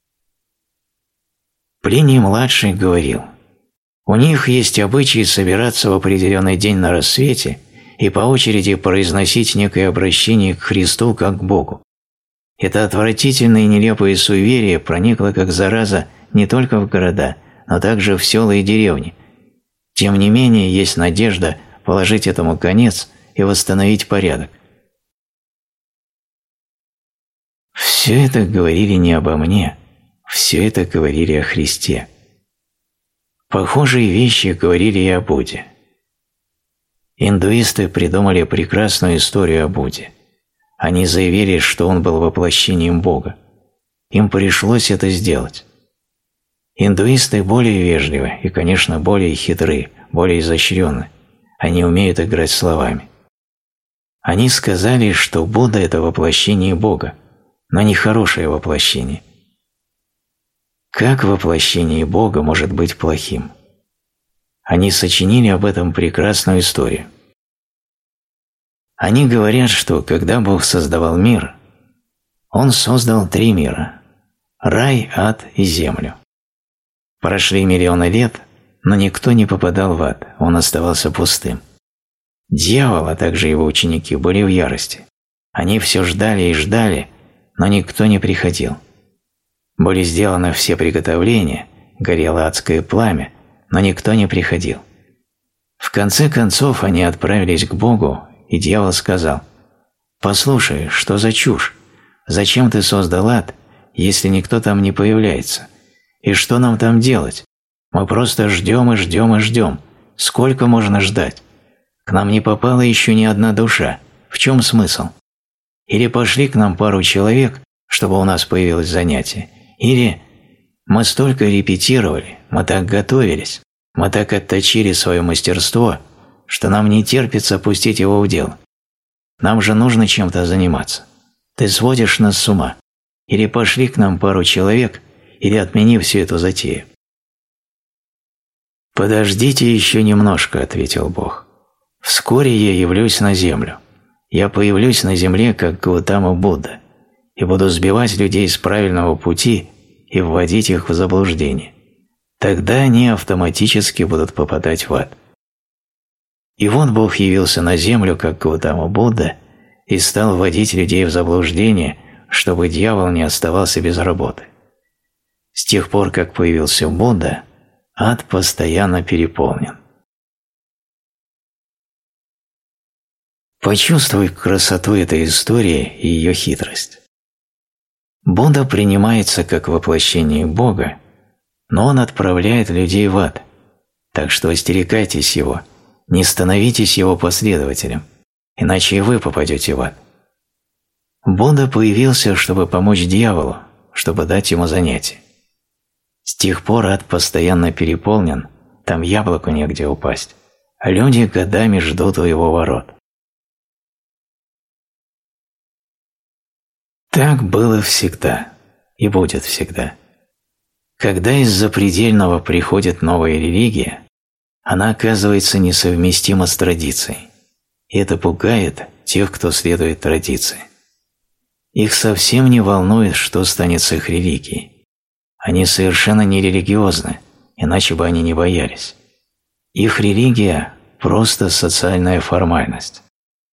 Плиний-младший говорил: у них есть обычай собираться в определенный день на рассвете и по очереди произносить некое обращение к Христу как к Богу. Это отвратительное и нелепое суеверие проникло как зараза не только в города, но также в села и деревни. Тем не менее, есть надежда положить этому конец и восстановить порядок. Все это говорили не обо мне, все это говорили о Христе. Похожие вещи говорили и о Будде. Индуисты придумали прекрасную историю о Будде. Они заявили, что он был воплощением Бога. Им пришлось это сделать. Индуисты более вежливы и, конечно, более хитры, более изощренны. Они умеют играть словами. Они сказали, что Будда – это воплощение Бога, но не хорошее воплощение. Как воплощение Бога может быть плохим? Они сочинили об этом прекрасную историю. Они говорят, что когда Бог создавал мир, Он создал три мира – рай, ад и землю. Прошли миллионы лет, но никто не попадал в ад, он оставался пустым. Дьявол, а также его ученики, были в ярости. Они все ждали и ждали, но никто не приходил. Были сделаны все приготовления, горело адское пламя, но никто не приходил. В конце концов они отправились к Богу, и дьявол сказал: «Послушай, что за чушь? Зачем ты создал ад, если никто там не появляется? И что нам там делать? Мы просто ждем и ждем и ждем. Сколько можно ждать? К нам не попала еще ни одна душа. В чем смысл? Или пошли к нам пару человек, чтобы у нас появилось занятие, или мы столько репетировали, мы так готовились, мы так отточили свое мастерство, что нам не терпится пустить его в дело. Нам же нужно чем-то заниматься. Ты сводишь нас с ума. Или пошли к нам пару человек, или отмени всю эту затею». «Подождите еще немножко», — ответил Бог. «Вскоре я явлюсь на землю. Я появлюсь на земле, как Гаутама Будда, и буду сбивать людей с правильного пути и вводить их в заблуждение. Тогда они автоматически будут попадать в ад». И вот Бог явился на землю, как Гаутама Будда, и стал вводить людей в заблуждение, чтобы дьявол не оставался без работы. С тех пор, как появился Будда, ад постоянно переполнен. Почувствуй красоту этой истории и ее хитрость. Будда принимается как воплощение Бога, но он отправляет людей в ад, так что остерегайтесь его, не становитесь его последователем, иначе и вы попадете в ад. Будда появился, чтобы помочь дьяволу, чтобы дать ему занятие. С тех пор ад постоянно переполнен, там яблоку негде упасть, а люди годами ждут у его ворот. Так было всегда и будет всегда. Когда из-за предельного приходит новая религия, она оказывается несовместима с традицией, и это пугает тех, кто следует традиции. Их совсем не волнует, что станет с их религией. Они совершенно не религиозны, иначе бы они не боялись. Их религия – просто социальная формальность.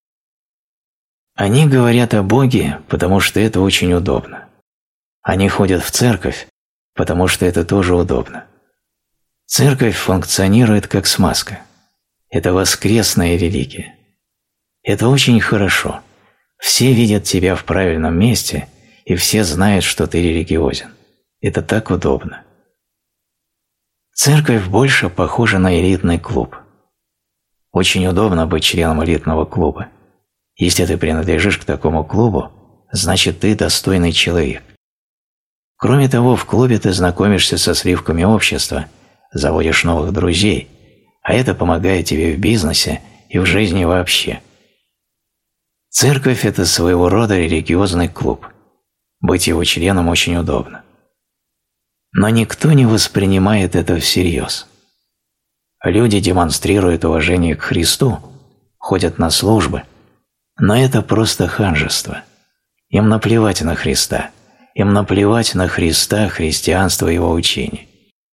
Они говорят о Боге, потому что это очень удобно. Они ходят в церковь, потому что это тоже удобно. Церковь функционирует как смазка. Это воскресная религия. Это очень хорошо. Все видят тебя в правильном месте, и все знают, что ты религиозен. Это так удобно. Церковь больше похожа на элитный клуб. Очень удобно быть членом элитного клуба. Если ты принадлежишь к такому клубу, значит ты достойный человек. Кроме того, в клубе ты знакомишься со сливками общества, заводишь новых друзей, а это помогает тебе в бизнесе и в жизни вообще. Церковь – это своего рода религиозный клуб. Быть его членом очень удобно. Но никто не воспринимает это всерьез. Люди демонстрируют уважение к Христу, ходят на службы, но это просто ханжество. Им наплевать на Христа, им наплевать на Христа, христианство и его учение.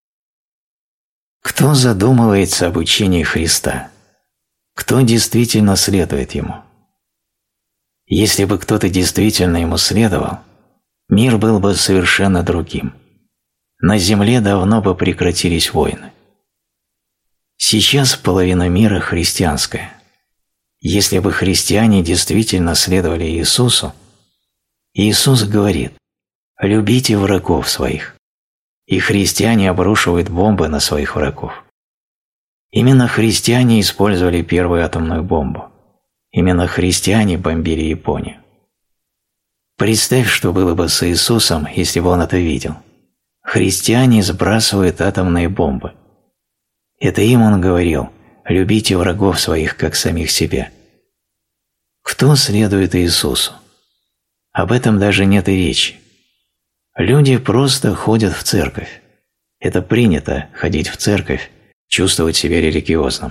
Кто задумывается об учении Христа? Кто действительно следует ему? Если бы кто-то действительно ему следовал, мир был бы совершенно другим. На земле давно бы прекратились войны. Сейчас половина мира христианская. Если бы христиане действительно следовали Иисусу, Иисус говорит: «Любите врагов своих, и христиане обрушивают бомбы на своих врагов. Именно христиане использовали первую атомную бомбу. Именно христиане бомбили Японию. Представь, что было бы с Иисусом, если бы он это видел. Христиане сбрасывают атомные бомбы. Это им он говорил: «Любите врагов своих, как самих себя». Кто следует Иисусу? Об этом даже нет и речи. Люди просто ходят в церковь. Это принято – ходить в церковь, чувствовать себя религиозным.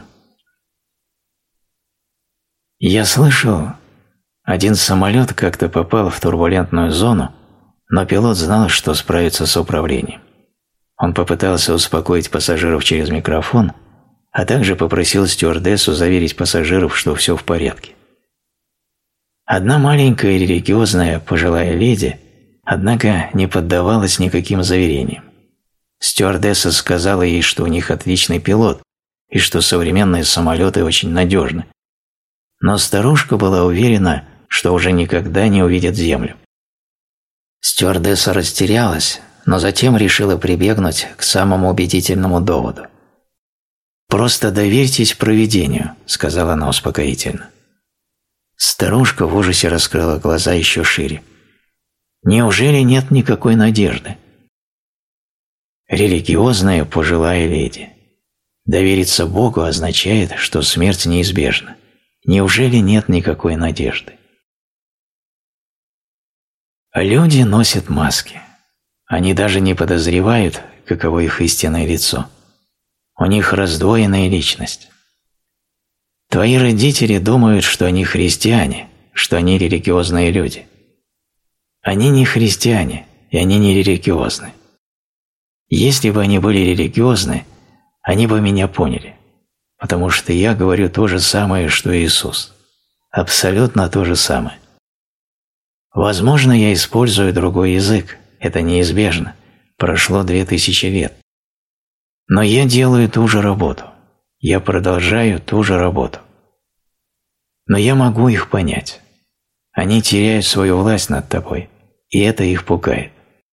Я слышал, один самолет как-то попал в турбулентную зону, но пилот знал, что справится с управлением. Он попытался успокоить пассажиров через микрофон, а также попросил стюардессу заверить пассажиров, что все в порядке. Одна маленькая религиозная пожилая леди, однако, не поддавалась никаким заверениям. Стюардесса сказала ей, что у них отличный пилот и что современные самолеты очень надежны. Но старушка была уверена, что уже никогда не увидит Землю. Стюардесса растерялась, но затем решила прибегнуть к самому убедительному доводу. «Просто доверьтесь провидению», – сказала она успокоительно. Старушка в ужасе раскрыла глаза еще шире. «Неужели нет никакой надежды?» Религиозная пожилая леди. Довериться Богу означает, что смерть неизбежна. Неужели нет никакой надежды? Люди носят маски. Они даже не подозревают, каково их истинное лицо. У них раздвоенная личность. Твои родители думают, что они христиане, что они религиозные люди. Они не христиане, и они не религиозны. Если бы они были религиозны, они бы меня поняли, потому что я говорю то же самое, что и Иисус. Абсолютно то же самое. Возможно, я использую другой язык, это неизбежно, прошло две тысячи лет. Но я делаю ту же работу, я продолжаю ту же работу. Но я могу их понять. Они теряют свою власть над тобой, и это их пугает.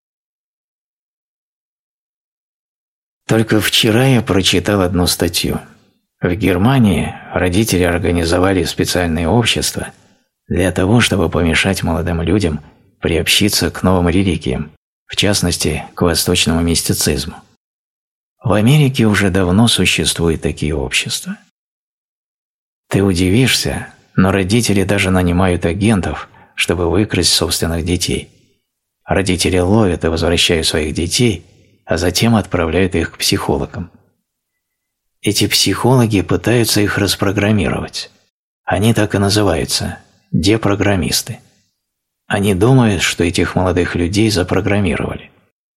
Только вчера я прочитал одну статью. В Германии родители организовали специальное общество для того, чтобы помешать молодым людям приобщиться к новым религиям, в частности, к восточному мистицизму. В Америке уже давно существуют такие общества. Ты удивишься, но родители даже нанимают агентов, чтобы выкрасть собственных детей. Родители ловят и возвращают своих детей, а затем отправляют их к психологам. Эти психологи пытаются их распрограммировать. Они так и называются – депрограммисты. Они думают, что этих молодых людей запрограммировали.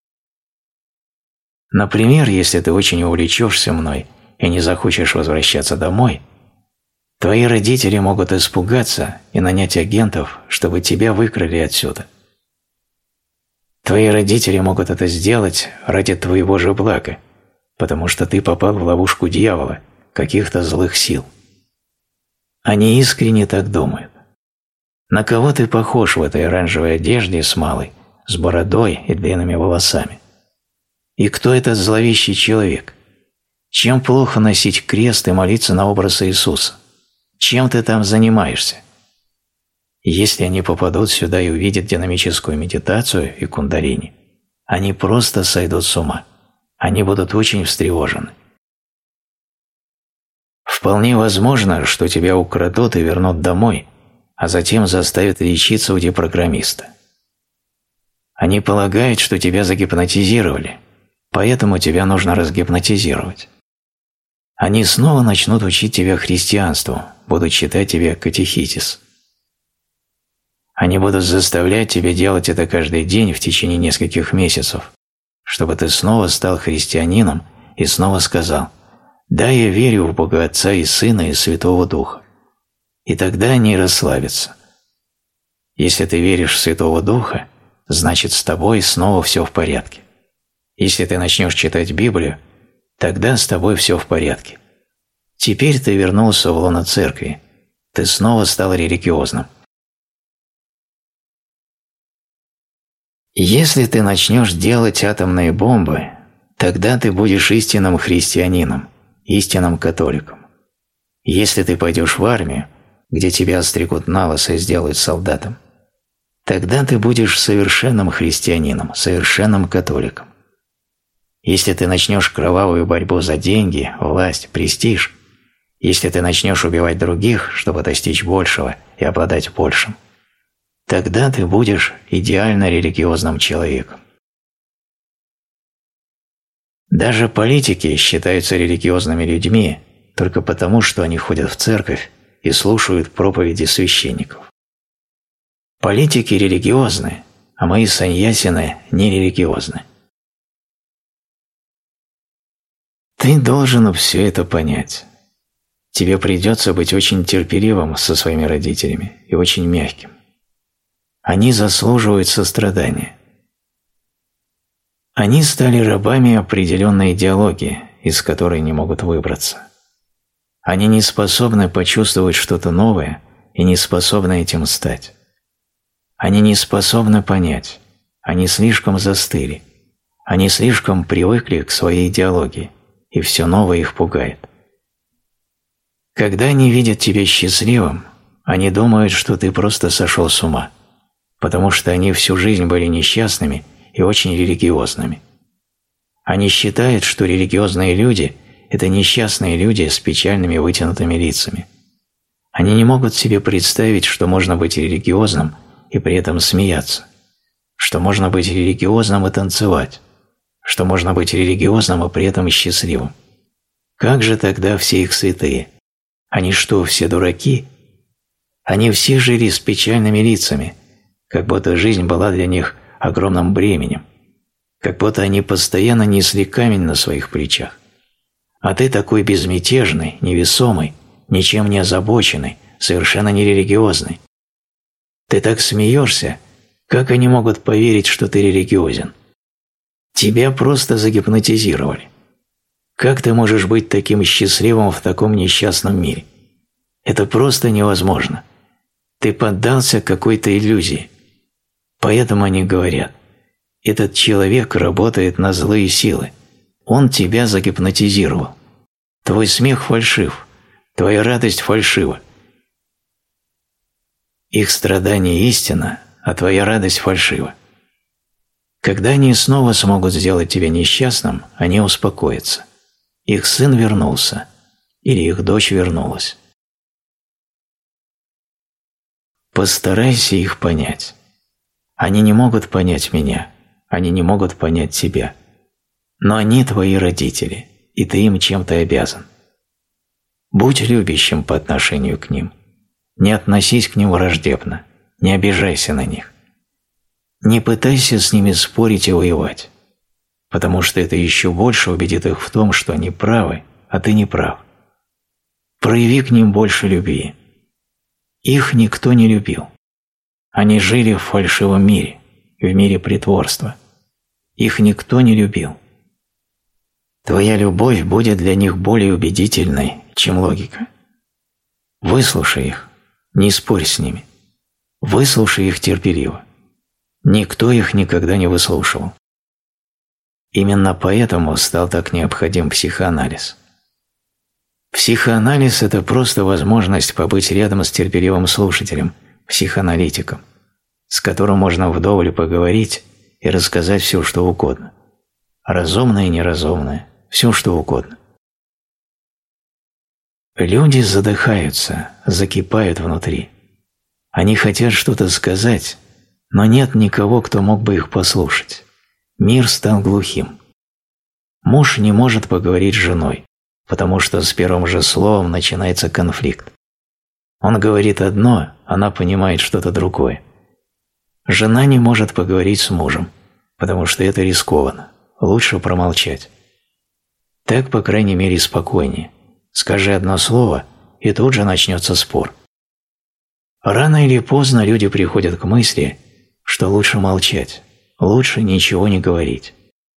Например, если ты очень увлечешься мной и не захочешь возвращаться домой, твои родители могут испугаться и нанять агентов, чтобы тебя выкрали отсюда. Твои родители могут это сделать ради твоего же блага, потому что ты попал в ловушку дьявола, каких-то злых сил. Они искренне так думают. На кого ты похож в этой оранжевой одежде с малой, с бородой и длинными волосами? И кто этот зловещий человек? Чем плохо носить крест и молиться на образ Иисуса? Чем ты там занимаешься? Если они попадут сюда и увидят динамическую медитацию и кундалини, они просто сойдут с ума. Они будут очень встревожены. Вполне возможно, что тебя украдут и вернут домой, а затем заставят лечиться у депрограммиста. Они полагают, что тебя загипнотизировали, поэтому тебя нужно разгипнотизировать. Они снова начнут учить тебя христианству, будут читать тебе катехизис. Они будут заставлять тебя делать это каждый день в течение нескольких месяцев, чтобы ты снова стал христианином и снова сказал: «Да, я верю в Бога Отца и Сына и Святого Духа». И тогда они расслабятся. Если ты веришь в Святого Духа, значит, с тобой снова все в порядке. Если ты начнешь читать Библию, тогда с тобой все в порядке. Теперь ты вернулся в лоно церкви, ты снова стал религиозным. Если ты начнешь делать атомные бомбы, тогда ты будешь истинным христианином, истинным католиком. Если ты пойдешь в армию, где тебя остригут на лысо и сделают солдатом, тогда ты будешь совершенным христианином, совершенным католиком. Если ты начнешь кровавую борьбу за деньги, власть, престиж, если ты начнешь убивать других, чтобы достичь большего и обладать большим, тогда ты будешь идеально религиозным человеком. Даже политики считаются религиозными людьми только потому, что они ходят в церковь и слушают проповеди священников. Политики религиозны, а мои саньясины нерелигиозны. Ты должен все это понять. Тебе придется быть очень терпеливым со своими родителями и очень мягким. Они заслуживают сострадания. Они стали рабами определенной идеологии, из которой не могут выбраться. Они не способны почувствовать что-то новое и не способны этим стать. Они не способны понять. Они слишком застыли. Они слишком привыкли к своей идеологии, и все новое их пугает. Когда они видят тебя счастливым, они думают, что ты просто сошел с ума, потому что они всю жизнь были несчастными и очень религиозными. Они считают, что религиозные люди – это несчастные люди с печальными вытянутыми лицами. Они не могут себе представить, что можно быть религиозным и при этом смеяться, что можно быть религиозным и танцевать, что можно быть религиозным и при этом счастливым. Как же тогда все их святые? Они что, все дураки? Они все жили с печальными лицами, как будто жизнь была для них огромным бременем, как будто они постоянно несли камень на своих плечах. А ты такой безмятежный, невесомый, ничем не озабоченный, совершенно нерелигиозный. Ты так смеешься, как они могут поверить, что ты религиозен? Тебя просто загипнотизировали. Как ты можешь быть таким счастливым в таком несчастном мире? Это просто невозможно. Ты поддался какой-то иллюзии. Поэтому они говорят: этот человек работает на злые силы. Он тебя загипнотизировал. Твой смех фальшив, твоя радость фальшива. Их страдание истина, а твоя радость фальшива. Когда они снова смогут сделать тебя несчастным, они успокоятся. Их сын вернулся, или их дочь вернулась. Постарайся их понять. Они не могут понять меня, они не могут понять тебя. Но они твои родители, и ты им чем-то обязан. Будь любящим по отношению к ним. Не относись к ним враждебно, не обижайся на них. Не пытайся с ними спорить и воевать, потому что это еще больше убедит их в том, что они правы, а ты не прав. Прояви к ним больше любви. Их никто не любил. Они жили в фальшивом мире, в мире притворства. Их никто не любил. Твоя любовь будет для них более убедительной, чем логика. Выслушай их, не спорь с ними. Выслушай их терпеливо. Никто их никогда не выслушивал. Именно поэтому стал так необходим психоанализ. Психоанализ – это просто возможность побыть рядом с терпеливым слушателем, психоаналитиком, с которым можно вдоволь поговорить и рассказать все, что угодно. Разумное и неразумное, все, что угодно. Люди задыхаются, закипают внутри. Они хотят что-то сказать, но нет никого, кто мог бы их послушать. Мир стал глухим. Муж не может поговорить с женой, потому что с первым же словом начинается конфликт. Он говорит одно, она понимает что-то другое. Жена не может поговорить с мужем, потому что это рискованно, лучше промолчать. Так, по крайней мере, спокойнее. Скажи одно слово, и тут же начнется спор. Рано или поздно люди приходят к мысли, что лучше молчать, лучше ничего не говорить.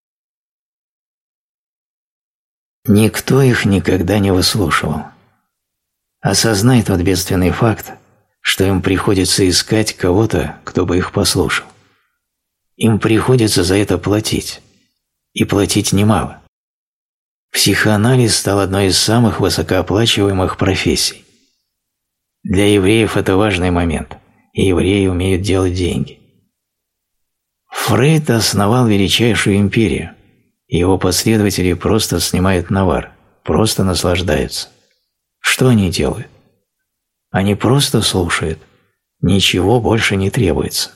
Никто их никогда не выслушивал. Осознай тот бедственный факт, что им приходится искать кого-то, кто бы их послушал. Им приходится за это платить. и платить немало. Психоанализ стал одной из самых высокооплачиваемых профессий. Для евреев это важный момент, и евреи умеют делать деньги. Фрейд основал величайшую империю, и его последователи просто снимают навар, просто наслаждаются. Что они делают? Они просто слушают, ничего больше не требуется.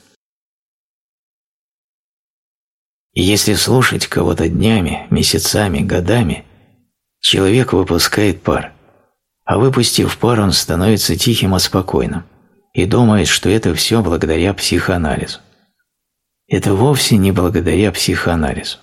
И если слушать кого-то днями, месяцами, годами, человек выпускает пар, а выпустив пар, он становится тихим и спокойным и думает, что это все благодаря психоанализу. Это вовсе не благодаря психоанализу.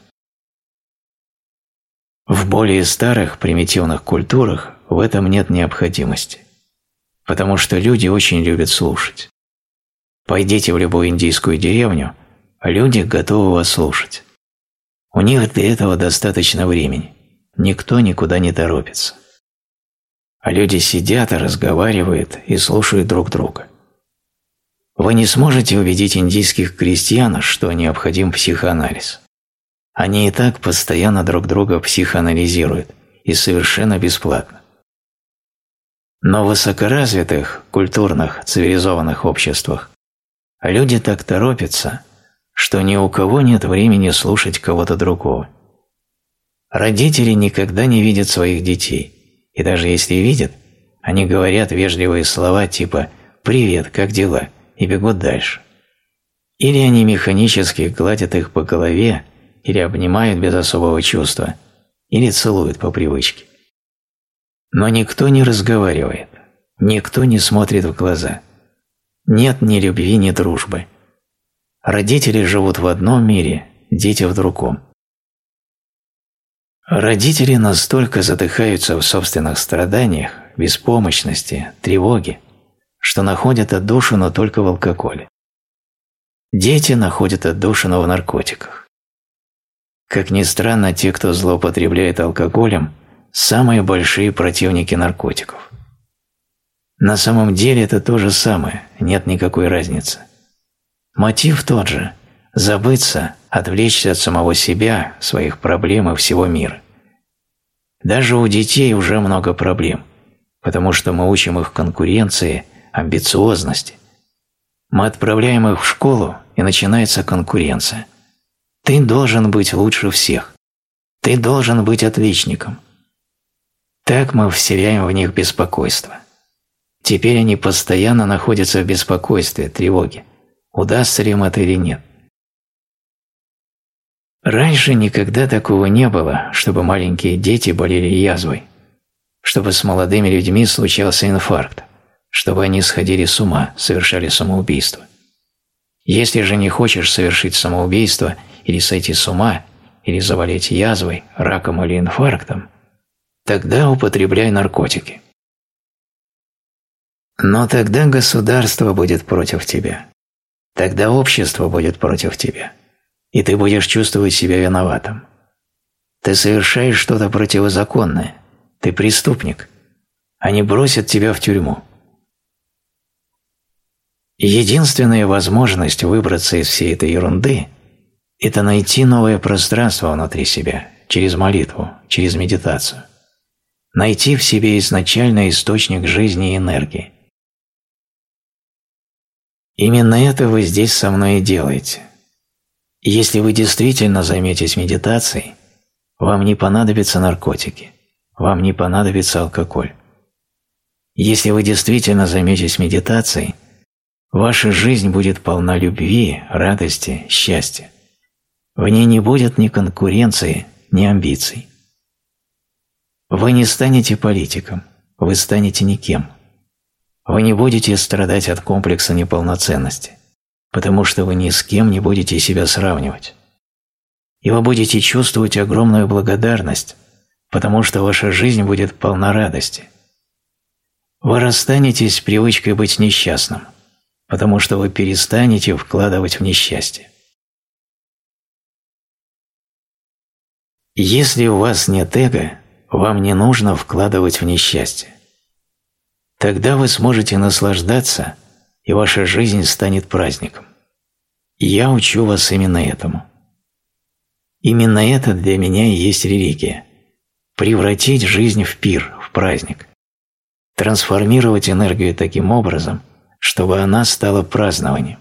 В более старых примитивных культурах в этом нет необходимости, потому что люди очень любят слушать. Пойдите в любую индийскую деревню, люди готовы вас слушать. У них для этого достаточно времени, никто никуда не торопится. А люди сидят и разговаривают и слушают друг друга. Вы не сможете убедить индийских крестьян, что необходим психоанализ. Они и так постоянно друг друга психоанализируют, и совершенно бесплатно. Но в высокоразвитых, культурных, цивилизованных обществах люди так торопятся, что ни у кого нет времени слушать кого-то другого. Родители никогда не видят своих детей, и даже если видят, они говорят вежливые слова типа «Привет, как дела?» и бегут дальше. Или они механически гладят их по голове, или обнимают без особого чувства, или целуют по привычке. Но никто не разговаривает, никто не смотрит в глаза. Нет ни любви, ни дружбы. Родители живут в одном мире, дети в другом. Родители настолько задыхаются в собственных страданиях, беспомощности, тревоге, что находят отдушину только в алкоголе. Дети находят отдушину в наркотиках. Как ни странно, те, кто злоупотребляет алкоголем, самые большие противники наркотиков. На самом деле это то же самое, нет никакой разницы. Мотив тот же – забыться, отвлечься от самого себя, своих проблем и всего мира. Даже у детей уже много проблем, потому что мы учим их конкуренции, амбициозности. Мы отправляем их в школу, и начинается конкуренция. Ты должен быть лучше всех. Ты должен быть отличником. Так мы вселяем в них беспокойство. Теперь они постоянно находятся в беспокойстве, тревоге. Удастся ли им это или нет? Раньше никогда такого не было, чтобы маленькие дети болели язвой, чтобы с молодыми людьми случался инфаркт, чтобы они сходили с ума, совершали самоубийство. Если же не хочешь совершить самоубийство или сойти с ума, или заболеть язвой, раком или инфарктом, тогда употребляй наркотики. Но тогда государство будет против тебя. Тогда общество будет против тебя. И ты будешь чувствовать себя виноватым. Ты совершаешь что-то противозаконное. Ты преступник. Они бросят тебя в тюрьму. Единственная возможность выбраться из всей этой ерунды – это найти новое пространство внутри себя, через молитву, через медитацию. Найти в себе изначальный источник жизни и энергии. Именно это вы здесь со мной и делаете. Если вы действительно займетесь медитацией, вам не понадобятся наркотики, вам не понадобится алкоголь. Если вы действительно займетесь медитацией, ваша жизнь будет полна любви, радости, счастья. В ней не будет ни конкуренции, ни амбиций. Вы не станете политиком, вы станете никем. Вы не будете страдать от комплекса неполноценности, потому что вы ни с кем не будете себя сравнивать. И вы будете чувствовать огромную благодарность, потому что ваша жизнь будет полна радости. Вы расстанетесь с привычкой быть несчастным, потому что вы перестанете вкладывать в несчастье. Если у вас нет эго, вам не нужно вкладывать в несчастье. Тогда вы сможете наслаждаться, и ваша жизнь станет праздником. И я учу вас именно этому. Именно это для меня и есть религия. Превратить жизнь в пир, в праздник. Трансформировать энергию таким образом, чтобы она стала празднованием.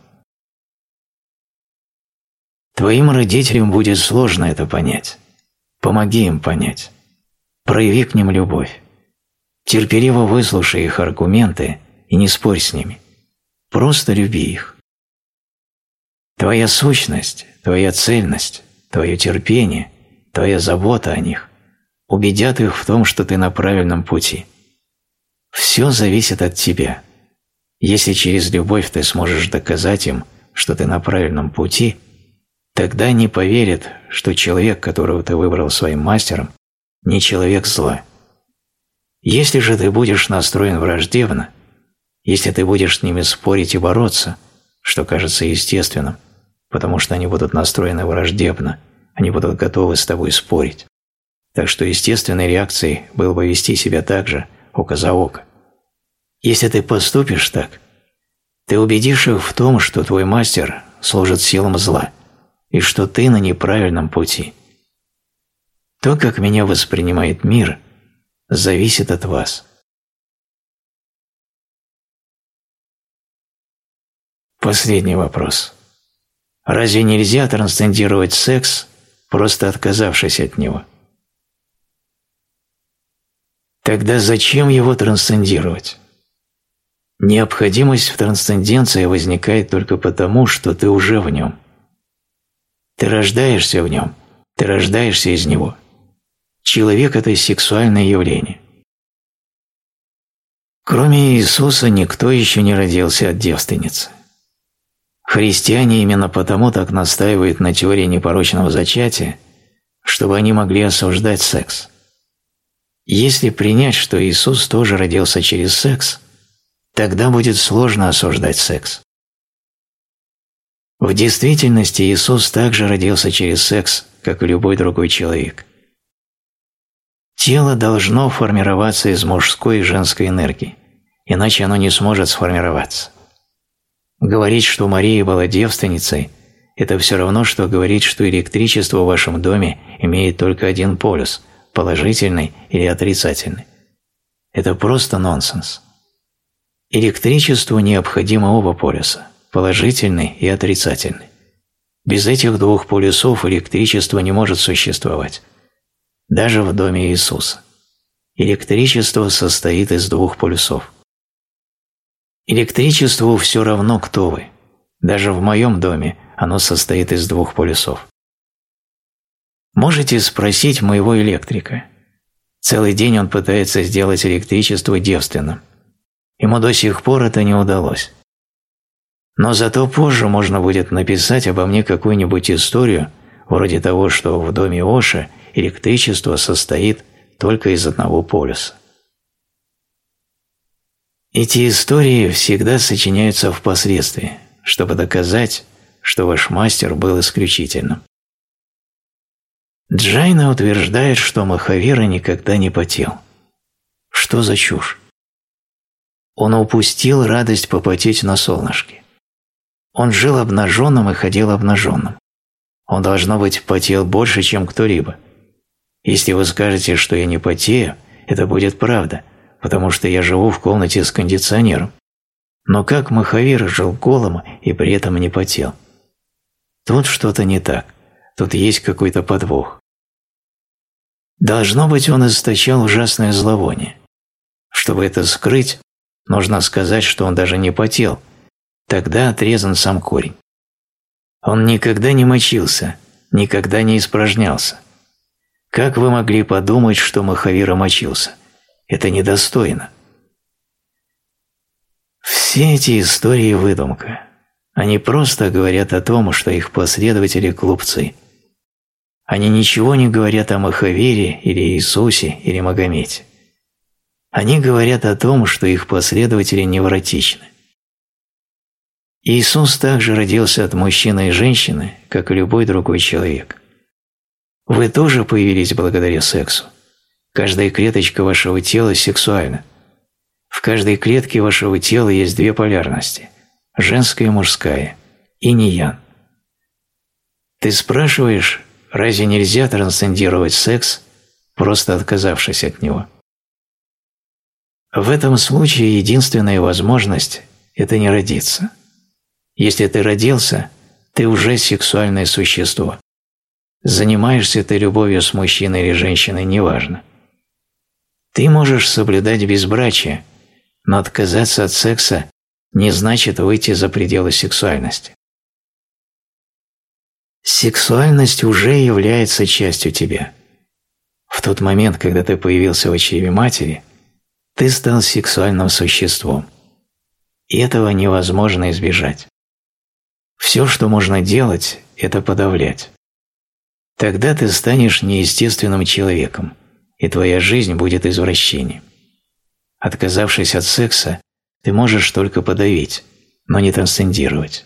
Твоим родителям будет сложно это понять. Помоги им понять. Прояви к ним любовь. Терпеливо выслушай их аргументы и не спорь с ними. Просто люби их. Твоя сущность, твоя цельность, твое терпение, твоя забота о них убедят их в том, что ты на правильном пути. Все зависит от тебя. Если через любовь ты сможешь доказать им, что ты на правильном пути, тогда они поверят, что человек, которого ты выбрал своим мастером, не человек зла. Если же ты будешь настроен враждебно, если ты будешь с ними спорить и бороться, что кажется естественным, потому что они будут настроены враждебно, они будут готовы с тобой спорить. Так что естественной реакцией было бы вести себя так же, око за око. Если ты поступишь так, ты убедишь их в том, что твой мастер служит силам зла, и что ты на неправильном пути. То, как меня воспринимает мир, зависит от вас. Последний вопрос. Разве нельзя трансцендировать секс, просто отказавшись от него? Тогда зачем его трансцендировать? Необходимость в трансценденции возникает только потому, что ты уже в нем. Ты рождаешься в нем, ты рождаешься из него. Человек – это сексуальное явление. Кроме Иисуса никто еще не родился от девственницы. Христиане именно потому так настаивают на теории непорочного зачатия, чтобы они могли осуждать секс. Если принять, что Иисус тоже родился через секс, тогда будет сложно осуждать секс. В действительности Иисус также родился через секс, как и любой другой человек. Тело должно формироваться из мужской и женской энергии, иначе оно не сможет сформироваться. Говорить, что Мария была девственницей, это все равно, что говорить, что электричество в вашем доме имеет только один полюс – положительный или отрицательный. Это просто нонсенс. Электричеству необходимо оба полюса – положительный и отрицательный. Без этих двух полюсов электричество не может существовать. Даже в доме Иисуса. Электричество состоит из двух полюсов. Электричеству все равно, кто вы. Даже в моем доме оно состоит из двух полюсов. Можете спросить моего электрика. Целый день он пытается сделать электричество девственным. Ему до сих пор это не удалось. Но зато позже можно будет написать обо мне какую-нибудь историю, вроде того, что в доме Оша электричество состоит только из одного полюса. Эти истории всегда сочиняются впоследствии, чтобы доказать, что ваш мастер был исключительным. Джайна утверждает, что Махавира никогда не потел. Что за чушь? Он упустил радость попотеть на солнышке. Он жил обнаженным и ходил обнаженным. Он, должно быть, потел больше, чем кто-либо. Если вы скажете, что я не потею, это будет правда, потому что я живу в комнате с кондиционером. Но как Махавира жил голым и при этом не потел? Тут что-то не так, тут есть какой-то подвох. Должно быть, он источал ужасное зловоние. Чтобы это скрыть, нужно сказать, что он даже не потел, тогда отрезан сам корень. Он никогда не мочился, никогда не испражнялся. Как вы могли подумать, что Махавира мочился? Это недостойно. Все эти истории – выдумка. Они просто говорят о том, что их последователи – глупцы. Они ничего не говорят о Махавире или Иисусе или Магомете. Они говорят о том, что их последователи невротичны. Иисус также родился от мужчины и женщины, как и любой другой человек. Вы тоже появились благодаря сексу. Каждая клеточка вашего тела сексуальна. В каждой клетке вашего тела есть две полярности – женская и мужская, инь и ян. Ты спрашиваешь, разве нельзя трансцендировать секс, просто отказавшись от него? В этом случае единственная возможность – это не родиться. Если ты родился, ты уже сексуальное существо. Занимаешься ты любовью с мужчиной или женщиной – неважно. Ты можешь соблюдать безбрачие, но отказаться от секса не значит выйти за пределы сексуальности. Сексуальность уже является частью тебя. В тот момент, когда ты появился в чреве матери, ты стал сексуальным существом. И этого невозможно избежать. Все, что можно делать, это подавлять. Тогда ты станешь неестественным человеком, и твоя жизнь будет извращением. Отказавшись от секса, ты можешь только подавить, но не трансцендировать.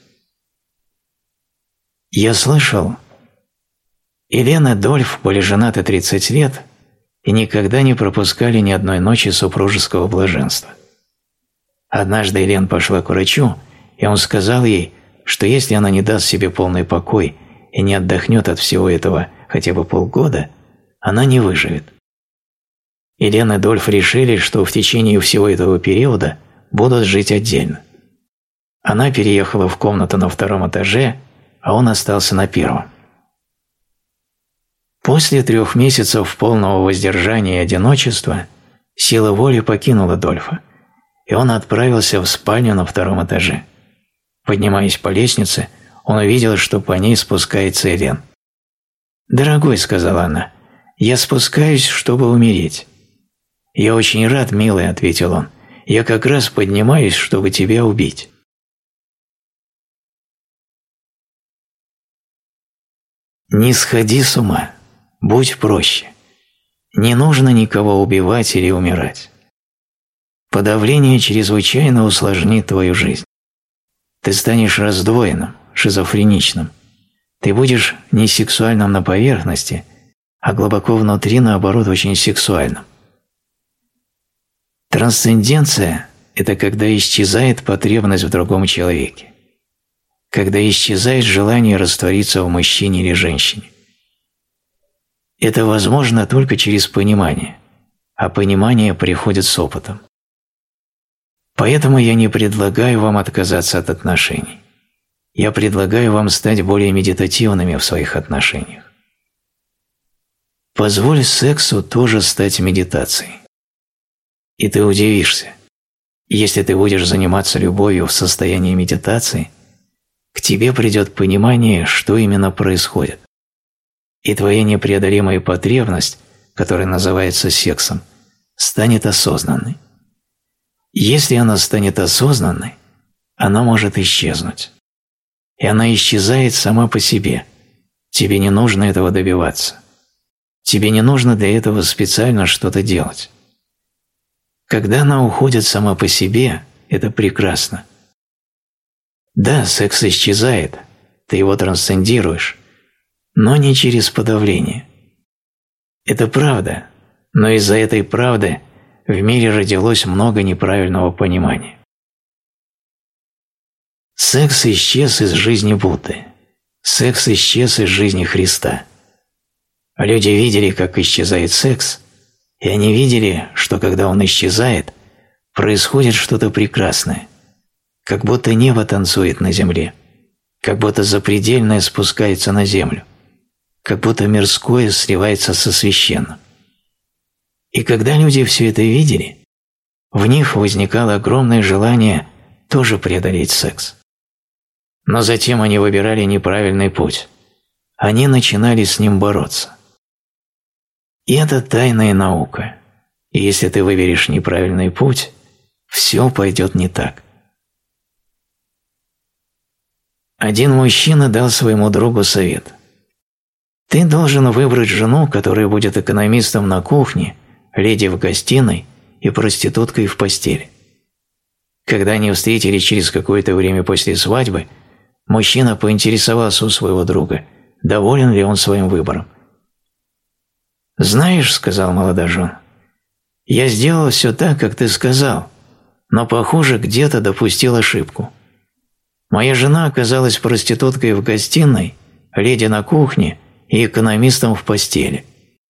Я слышал, Элен и Дольф были женаты тридцать лет и никогда не пропускали ни одной ночи супружеского блаженства. Однажды Элен пошла к врачу, и он сказал ей, что если она не даст себе полный покой и не отдохнет от всего этого хотя бы полгода, она не выживет. Элен и Дольф решили, что в течение всего этого периода будут жить отдельно. Она переехала в комнату на втором этаже, а он остался на первом. После трех месяцев полного воздержания и одиночества сила воли покинула Дольфа, и он отправился в спальню на втором этаже. Поднимаясь по лестнице, он увидел, что по ней спускается Элен. «Дорогой», — сказала она, — «я спускаюсь, чтобы умереть». «Я очень рад, милый», — ответил он, — «я как раз поднимаюсь, чтобы тебя убить». Не сходи с ума, будь проще. Не нужно никого убивать или умирать. Подавление чрезвычайно усложнит твою жизнь. Ты станешь раздвоенным, шизофреничным. Ты будешь не сексуальным на поверхности, а глубоко внутри, наоборот, очень сексуальным. Трансценденция – это когда исчезает потребность в другом человеке. Когда исчезает желание раствориться в мужчине или женщине. Это возможно только через понимание, а понимание приходит с опытом. Поэтому я не предлагаю вам отказаться от отношений. Я предлагаю вам стать более медитативными в своих отношениях. Позволь сексу тоже стать медитацией. И ты удивишься. Если ты будешь заниматься любовью в состоянии медитации, к тебе придет понимание, что именно происходит. И твоя непреодолимая потребность, которая называется сексом, станет осознанной. Если она станет осознанной, она может исчезнуть. И она исчезает сама по себе. Тебе не нужно этого добиваться. Тебе не нужно для этого специально что-то делать. Когда она уходит сама по себе, это прекрасно. Да, секс исчезает, ты его трансцендируешь, но не через подавление. Это правда, но из-за этой правды в мире родилось много неправильного понимания. Секс исчез из жизни Будды. Секс исчез из жизни Христа. Люди видели, как исчезает секс, и они видели, что когда он исчезает, происходит что-то прекрасное, как будто небо танцует на земле, как будто запредельное спускается на землю, как будто мирское сливается со священным. И когда люди все это видели, в них возникало огромное желание тоже преодолеть секс. Но затем они выбирали неправильный путь. Они начинали с ним бороться. И это тайная наука. И если ты выберешь неправильный путь, все пойдет не так. Один мужчина дал своему другу совет. Ты должен выбрать жену, которая будет экономистом на кухне, леди в гостиной и проституткой в постели. Когда они встретились через какое-то время после свадьбы, мужчина поинтересовался у своего друга, доволен ли он своим выбором. «Знаешь, — сказал молодожен, — я сделал все так, как ты сказал, но, похоже, где-то допустил ошибку. Моя жена оказалась проституткой в гостиной, леди на кухне и экономистом в постели.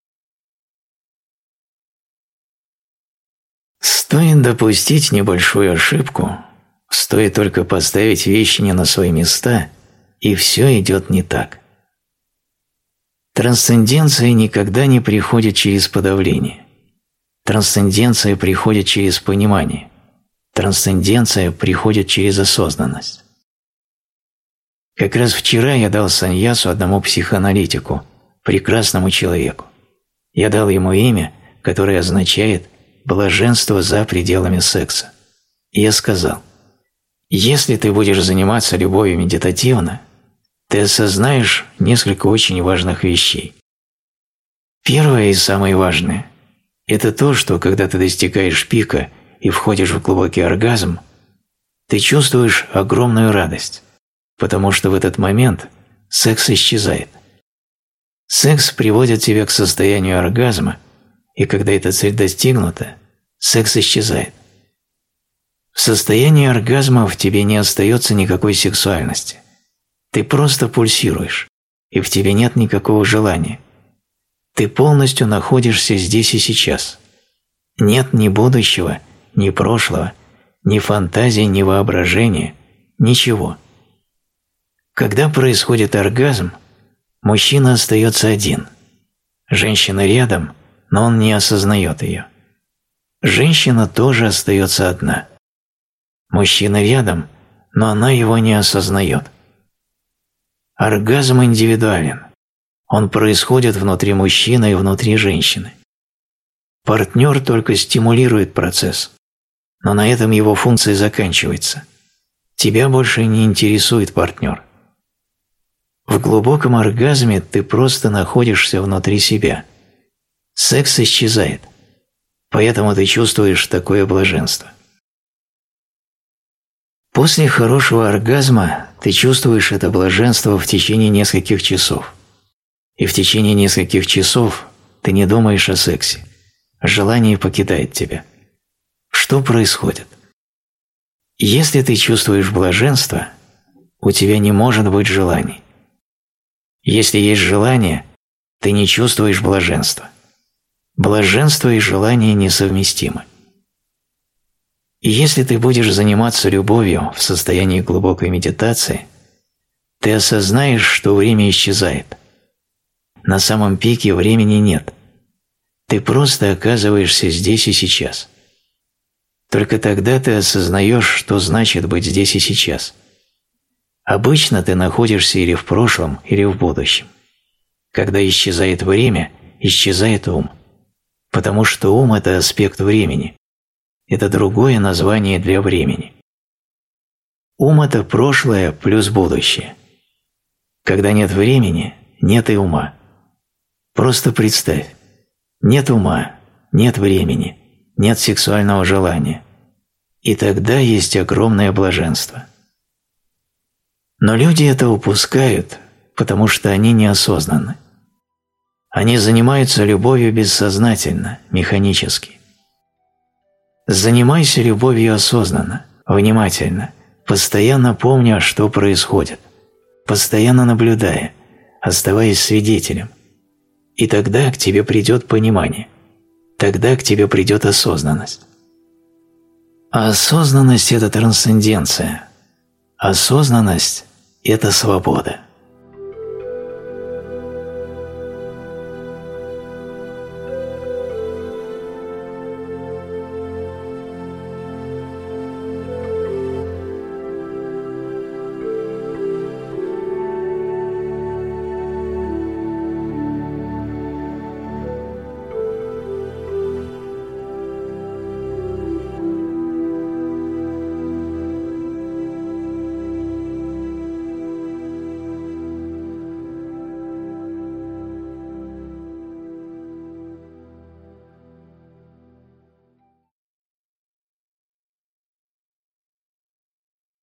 Стоит допустить небольшую ошибку, стоит только поставить вещи не на свои места, и все идет не так. Трансценденция никогда не приходит через подавление. Трансценденция приходит через понимание. Трансценденция приходит через осознанность. Как раз вчера я дал саньясу одному психоаналитику, прекрасному человеку. Я дал ему имя, которое означает «блаженство за пределами секса». И я сказал: если ты будешь заниматься любовью медитативно, ты осознаешь несколько очень важных вещей. Первое и самое важное – это то, что когда ты достигаешь пика и входишь в глубокий оргазм, ты чувствуешь огромную радость, потому что в этот момент секс исчезает. Секс приводит тебя к состоянию оргазма, и когда эта цель достигнута, секс исчезает. В состоянии оргазма в тебе не остается никакой сексуальности. Ты просто пульсируешь, и в тебе нет никакого желания. Ты полностью находишься здесь и сейчас. Нет ни будущего, ни прошлого, ни фантазии, ни воображения, ничего. Когда происходит оргазм, мужчина остается один. Женщина рядом, но он не осознает ее. Женщина тоже остается одна. Мужчина рядом, но она его не осознает. Оргазм индивидуален. Он происходит внутри мужчины и внутри женщины. Партнер только стимулирует процесс, но на этом его функция заканчивается. Тебя больше не интересует партнер. В глубоком оргазме ты просто находишься внутри себя. Секс исчезает, поэтому ты чувствуешь такое блаженство. После хорошего оргазма ты чувствуешь это блаженство в течение нескольких часов. И в течение нескольких часов ты не думаешь о сексе. Желание покидает тебя. Что происходит? Если ты чувствуешь блаженство, у тебя не может быть желаний. Если есть желание, ты не чувствуешь блаженства. Блаженство и желание несовместимы. И если ты будешь заниматься любовью в состоянии глубокой медитации, ты осознаешь, что время исчезает. На самом пике времени нет. Ты просто оказываешься здесь и сейчас. Только тогда ты осознаешь, что значит быть здесь и сейчас. Обычно ты находишься или в прошлом, или в будущем. Когда исчезает время, исчезает ум. Потому что ум – это аспект времени. Это другое название для времени. Ум – это прошлое плюс будущее. Когда нет времени, нет и ума. Просто представь. Нет ума, нет времени, нет сексуального желания. И тогда есть огромное блаженство. Но люди это упускают, потому что они неосознанны. Они занимаются любовью бессознательно, механически. Занимайся любовью осознанно, внимательно, постоянно помня, что происходит, постоянно наблюдая, оставаясь свидетелем. И тогда к тебе придет понимание, тогда к тебе придет осознанность. А осознанность – это трансценденция. Осознанность – это свобода.